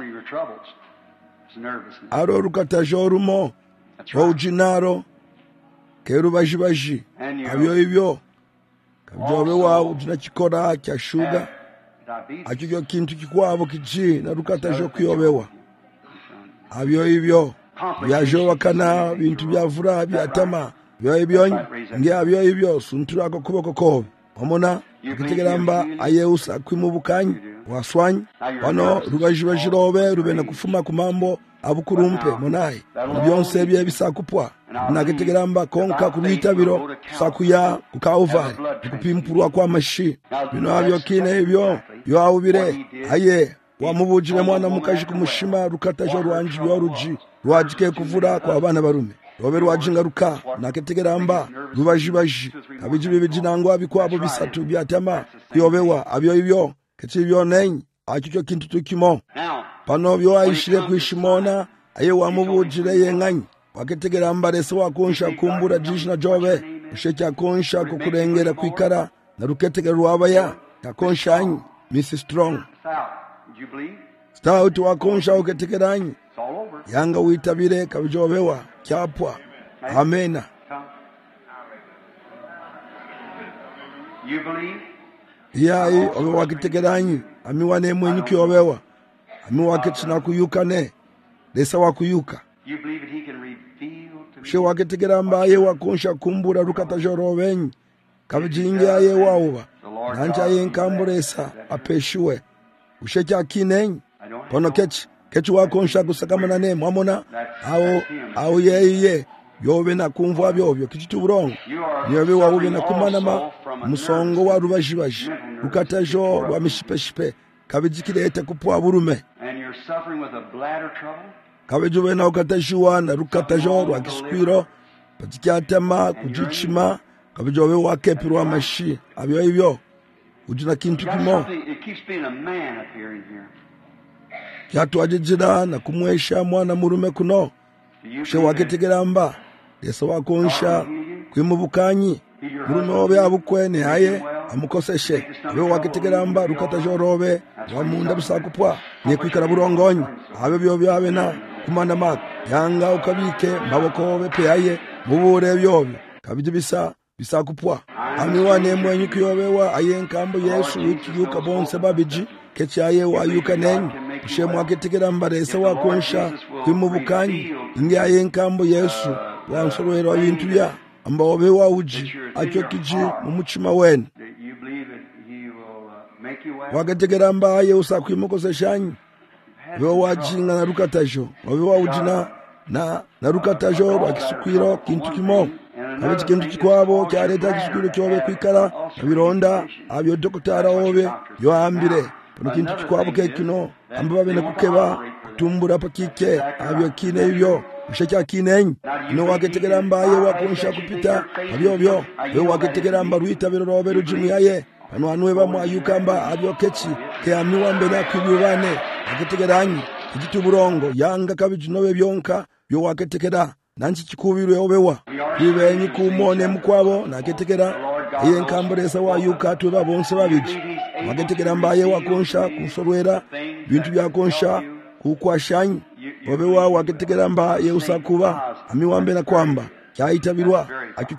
aro rukatajo rumo wujinaro kerubajibaji abyo ibyo kabyobe wa ujina chikora kya shuga akyo kintu kikwabo kiji na rukatajo kuyobewa abyo ibyo byajo wakana bintu byavura byatama byo ibyo nge abyo ibyo suntura ko kuboko ko omona kitegeramba ayeusa kwimubukanyi waswanyi wano rubajibajirobe rubena kufuma kumambo abukurumpe monayi byonse bye bisakupwa nakitegeramba konka kubitabiro sakuya kukauva kupimpurwa kwa mashi bino abyo kine ibyo yo awubire aye wamubujire mwana mukaji kumushima rukatajo rwanji yoruji rwajike kuvura kwa abana barume robe rwajingaruka nakitegeramba rubajibaji kabiji bibijinangwa bikwabo bisatu byatama kuyobewa abyo ibyo kechibyo nenyi akicyo kintu tukimo pano byo ayishire kwishimona aye wamubujire yenganyi wakitegeramba rese wakonsha kumbura jishna jobe ushekya konsha kukurengera kwikara na ruketegera rwabaya yakonshanye Mrs. Strong stout wakonsha uketegeranyi yanga witabire kabijobewa kyapwa amena
You believe?
yayi obe wakitegeranyi ami wane mwenyu kyobewa ami wakechina kuyukane lesa wakuyuka
You believe that he can reveal to
she
me?
wakitegeramba aye wakonsha kumbura rukatajorobenyi kabijinge aye wauba nanja aye nkamburesa apeshiwe ushekya kinenyi
I don't
pono kechi wakonsha kusakamana ne mwamona awo yeye yobe na kumva byobyo kichituburongo nyobe wawube na kumanama musongo wa rubajibaji rukatajo rwa mishipeshipe kabijikirete kupwa burume
And you're suffering with a bladder trouble?
kabijube na ukatashiwa na rukatajo rwa kiskwiro pachikyatema kujichima kabijobe wakepirwa mashi abyo ibyo ujina kintu
Got
kimo
something, it keeps being a man up here in here.
kyatwajijira na kumwesha mwana murume kuno
Do you
she
believe
waketegeramba lesa wakonsha kwimubukanyi murume obe abukwene aye amukoseshe abe waketegeramba rukatajorobe wamunda busakupwa nekwikara burongonyi abe byobyo abe na kumana maka yanga ukabike maboko obe pe aye mubure byobyo kabije bisakupwa amiwane mwenyu kuyobewa aye nkambo Yesu wikiyuka bonse babiji kechaye wayuka nenyi shemwa ketegeramba lesa wakonsha kwimubukanyi inge aye nkambo Yesu wansorwera ibintu bya ambaobe wauji akyo mumuchima wenu
that you believe that he will make you well?
wakategeramba aye usakwimukozeshanyi obe wajinga na rukatajo obe wawujina na rukatajo rwakisukwiro kintu kimo kabiki kintu kikwabo kyaleta kisukwiro kyobe kwikala nabironda abyo dokotara obe yoambire pano kintu kikwabo kekino amba babe nakukeba kutumbura pakike abyo kine ibyo ushekya kinenyi ino waketegera mbaye wakonsha kupita abyo we waketegera mba ruitabiro robe rujimu yaye pano anwe bamwayukamba abyo kechi ke amiwambe nakwibane aketegeranyi igituburongo yanga kabijinobe byonka byo waketegera nanchi kikubirwe obewa bibenyi kumone mukwabo naketegera yenkamburesa wayuka tuba bonse babiji waketegera mbaye wakonsha kusorwera bintu byakonsha kukwashanyi obewa waketegera mbaye usakuba amiwambe na kwamba kyaitabirwa acho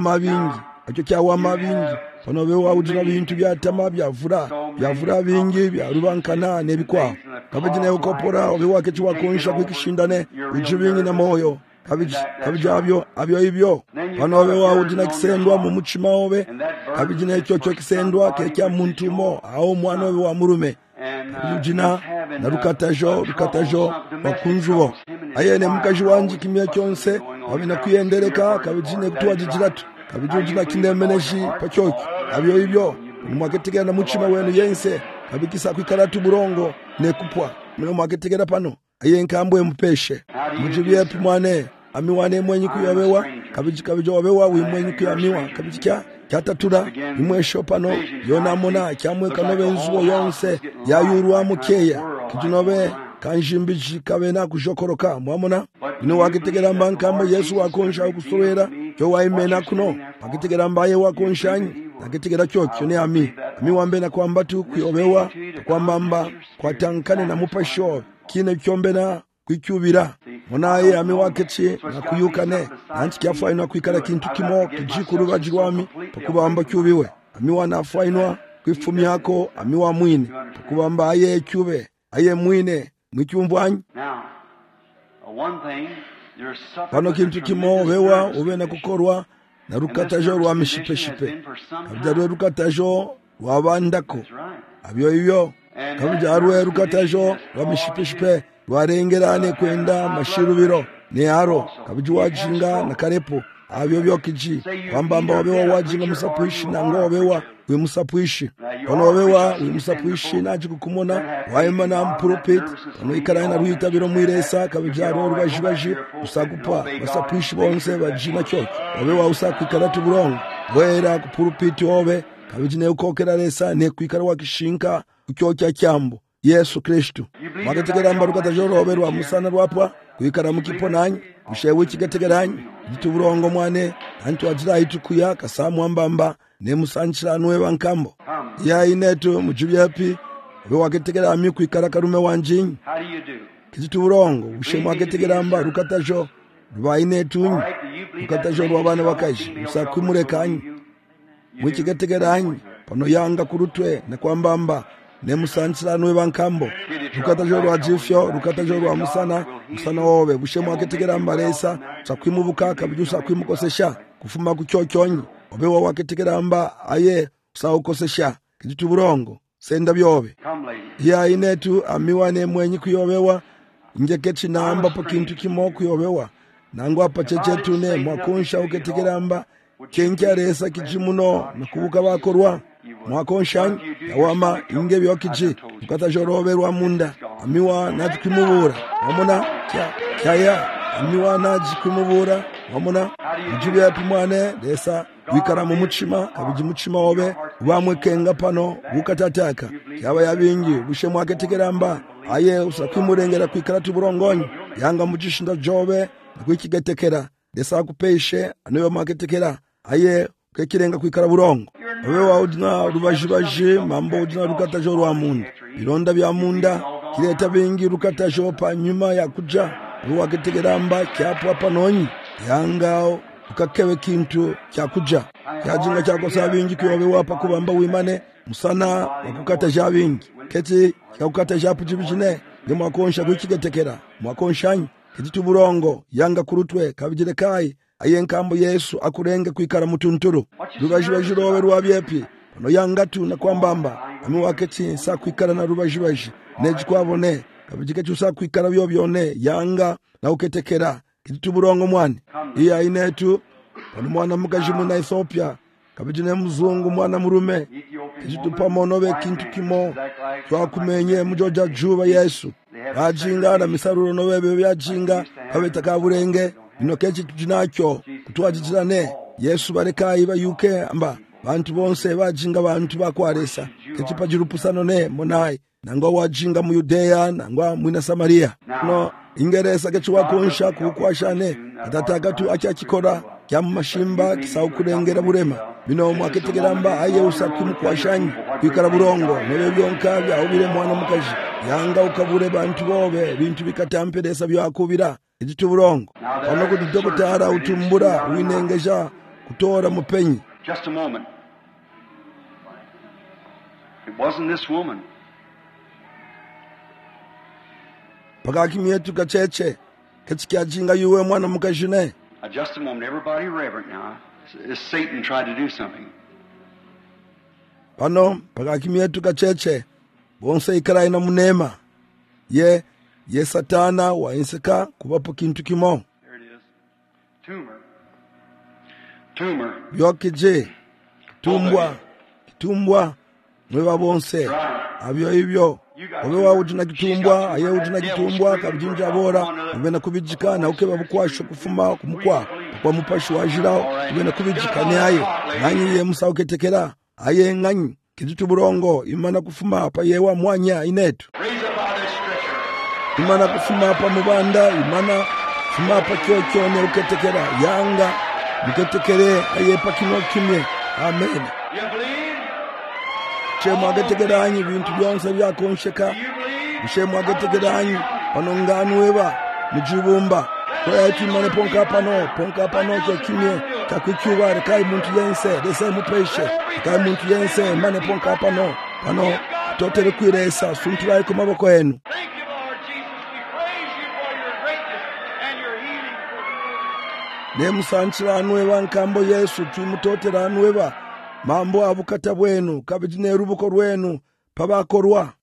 kyawama bingi pano bewa ujina bintu byatama byavura bingi byarubankana nebikwaho kabiji ne ukopora obewa kechi wakonsha kwikishindane ujibingi na moyo kabiji abyo ibyo pano obewa ujina kisendwa mu muchima obe kabiji ne cyo kisendwa kekya muntu aho mwana obe wa murume ujina na rukatajo bakunjubo ayene mukaji wanji kimya cyonse wabina kuyendereka kabijine kutuwajijiratu kabijujina kindemeneshi pachoki abyo ibyo mwaketegera na muchima wenu yense kabikisa kwikaratu burongo nekupwa mwe mwaketegera pano ayenkambwe mupeshe mujibye pimwane amiwane mwenyi kuyobewa kabiji obewa wimwenyi kuyamiwa kabiji kyatatura imwesho pano yonamona kyamwe kanobe nzuwo yonse yayurwa mukeya kijinobe kanjimbiji kabena kujokoroka mwamona ino wakitegera mbankamba Yesu wakonsha kusorera cyo waimena kuno wakitegera mbaye wakonshanyi nakitegera cyo ne amiwambe na kwamba tu kuyobewa kwamba kwatankane na mupasho kine cyombena kwicyubira monaye amiwakechi na kuyukane nanchi kyafainwa kwikara kintu kimo kijikuru bajirwami pakubamba cyubiwe amiwana fainwa kwifumi yako amiwa mwine pakubamba aye cyube aye mwine mwicyumbwanyi pano kintu kimo bewa ube na kukorwa na rukatajo rwa mishipeshipe kabija rukatajo rwabandako abyo ibyo kabija rukatajo rwa mishipeshipe rwarengerane kwenda mashirubiro ne aro kabiji wajinga na karepo abyo byokiji kwambamba wabewa wajinga musapuishi na ngobewa we musapuishi onobewa we musapuishi naji kukumona waimana mprophet ono ikarana ruitabiro mwiresa kabijaro rwajibaji usakupa musapuishi bonse bajina cyo wabewa usakikaratu burongo wera ku pulpit obe kabijine ukokera resa ne kwikara wakishinka ucyokya cyambo Yesu Kristo mwaketegera mba rukatajo oberwa musana rwapwa kwikara mukiponanyi ushewe kigategeranyi gituburongo mwane antu ajira itukuya kasamu mbamba ne musanchira nwe bankambo ya inetu mujubyapi we waketegera ami kwikara karume wanjinyi gituburongo ushemwa ketegera mba rukatajo rwa inetu rukatajo rwabana bakaji usakumurekanyi mukigategeranyi pano yanga kurutwe na kwambamba ne musanchira nwe bankambo rukatajo rwa jifyo rukatajo rwa musana wobe bushemwa ketegera mbaresa sakwimubuka kabyusa kwimukosesha kufuma kucyocyonyi obewa waketegera mba aye saukosesha kijituburongo senda byobe ya inetu amiwane mwenyi kuyobewa ngekechi namba pa kintu kimo kuyobewa nango apa chechetu ne mwakonsha uketegera mba kenkya resa kijimuno nakubuka bakorwa mwakonshanyi yawama inge byokiji ukatajoroberwa munda amiwa najikumubura wamona kyaya amiwa najikumubura wamona mujibya yapimwane desa wikara mu muchima kabiji muchima obe bamwe kenga pano bukatataka yaba yabingi bushe mwaketegeramba aye usakwimurengera kwikaratu burongonyi yanga mujishinda jobe nakwikigetekera desa kupeshe anoyo maketekera aye kekirenga kwikara burongo obewa udina rubajibaji mambo udina rukatajo rwa munda ironda bya munda kireta bingi rukatajo pa nyuma ya kuja ruwaketegeramba kyapwa panonyi yangao ukakewe kintu kyakuja kyajinga cyakosa bingi kuyobewa pa kubamba wimane musana wakukataja bingi keti kyakukataja pujibijine ni mwakonsha kwikigetekera mwakonshanyi kitituburongo yanga kurutwe kabijirekai ayenkambo Yesu akurenge kwikara mutunturu rubajibaji robe rwabyepi pano yangatu na kwambamba amiwaketi sa kwikara na rubajibaji neji kwabone kabijike chusa kwikara byo byone yanga na uketekera kituburongo mwani iya inetu pano mwana mukaji mu Ethiopia kabijine muzungu mwana murume kitupamono be kintu kimo twakumenye mujoja juba Yesu bajinga na misaruro no bebe byajinga kabeta kaburenge inokeje tujinacyo kutwajijirane Yesu bareka iba yuke amba bantu bonse bajinga bantu bakwaresa kechipa jirupusano ne monai nangwa wajinga mu Yudea nangwa mu Samaria no ingeresa kechiwa konsha kukwashane atataka tu achachikora kya mashimba kisau kurengera burema bino mwaketegeramba aye usakimu kwashanyi kwikara burongo nebe byonka bya ubire mwana mukaji yanga ukabure bantu bobe bintu bikatamperesa byakubira igitu burongo ono kudokotara utumbura winengeja kutora mupenyi.
Just a moment. It wasn't this woman.
Pakakimyetu kacheche ketsikya jinga yuwe mwana mukajine.
Just a moment. Everybody reverent now. Is Satan tried to do something?
Pano pakakimyetu kacheche bonse ikara ina munema ye satana wa inseka kubapo kintu kimo.
There it is. Tumor.
Byokije kitumbwa mweba bonse abyo ibyo obewa ujina kitumbwa aye ujina kitumbwa kabijinja bora ubena kubijika na ukeba bukwasho kufuma kumukwa kwa mupashi wajirao ubena kubijika ne aye nganyi ye musa uketekera aye nganyi kijitu burongo imana kufuma apa yewa mwanya inetu imana kufuma apa mubanda imana kufuma apa kyokyo ne uketekera yanga muketekere aye pakino kimye amen. Shemu agetegeranyi bintu byonse byakonsheka shemu agetegeranyi panonganu weba mujibumba kwa kimane ponka pano cyo kimye kakwicyubare kai muntu yense dese mupeshe kai muntu yense mane ponka pano totere kwiresa sunturai ku maboko yenu. Nemusanchira anweba nkambo Yesu tumutotera anweba mambo abukata bwenu kabijine rubuko rwenu pabakorwa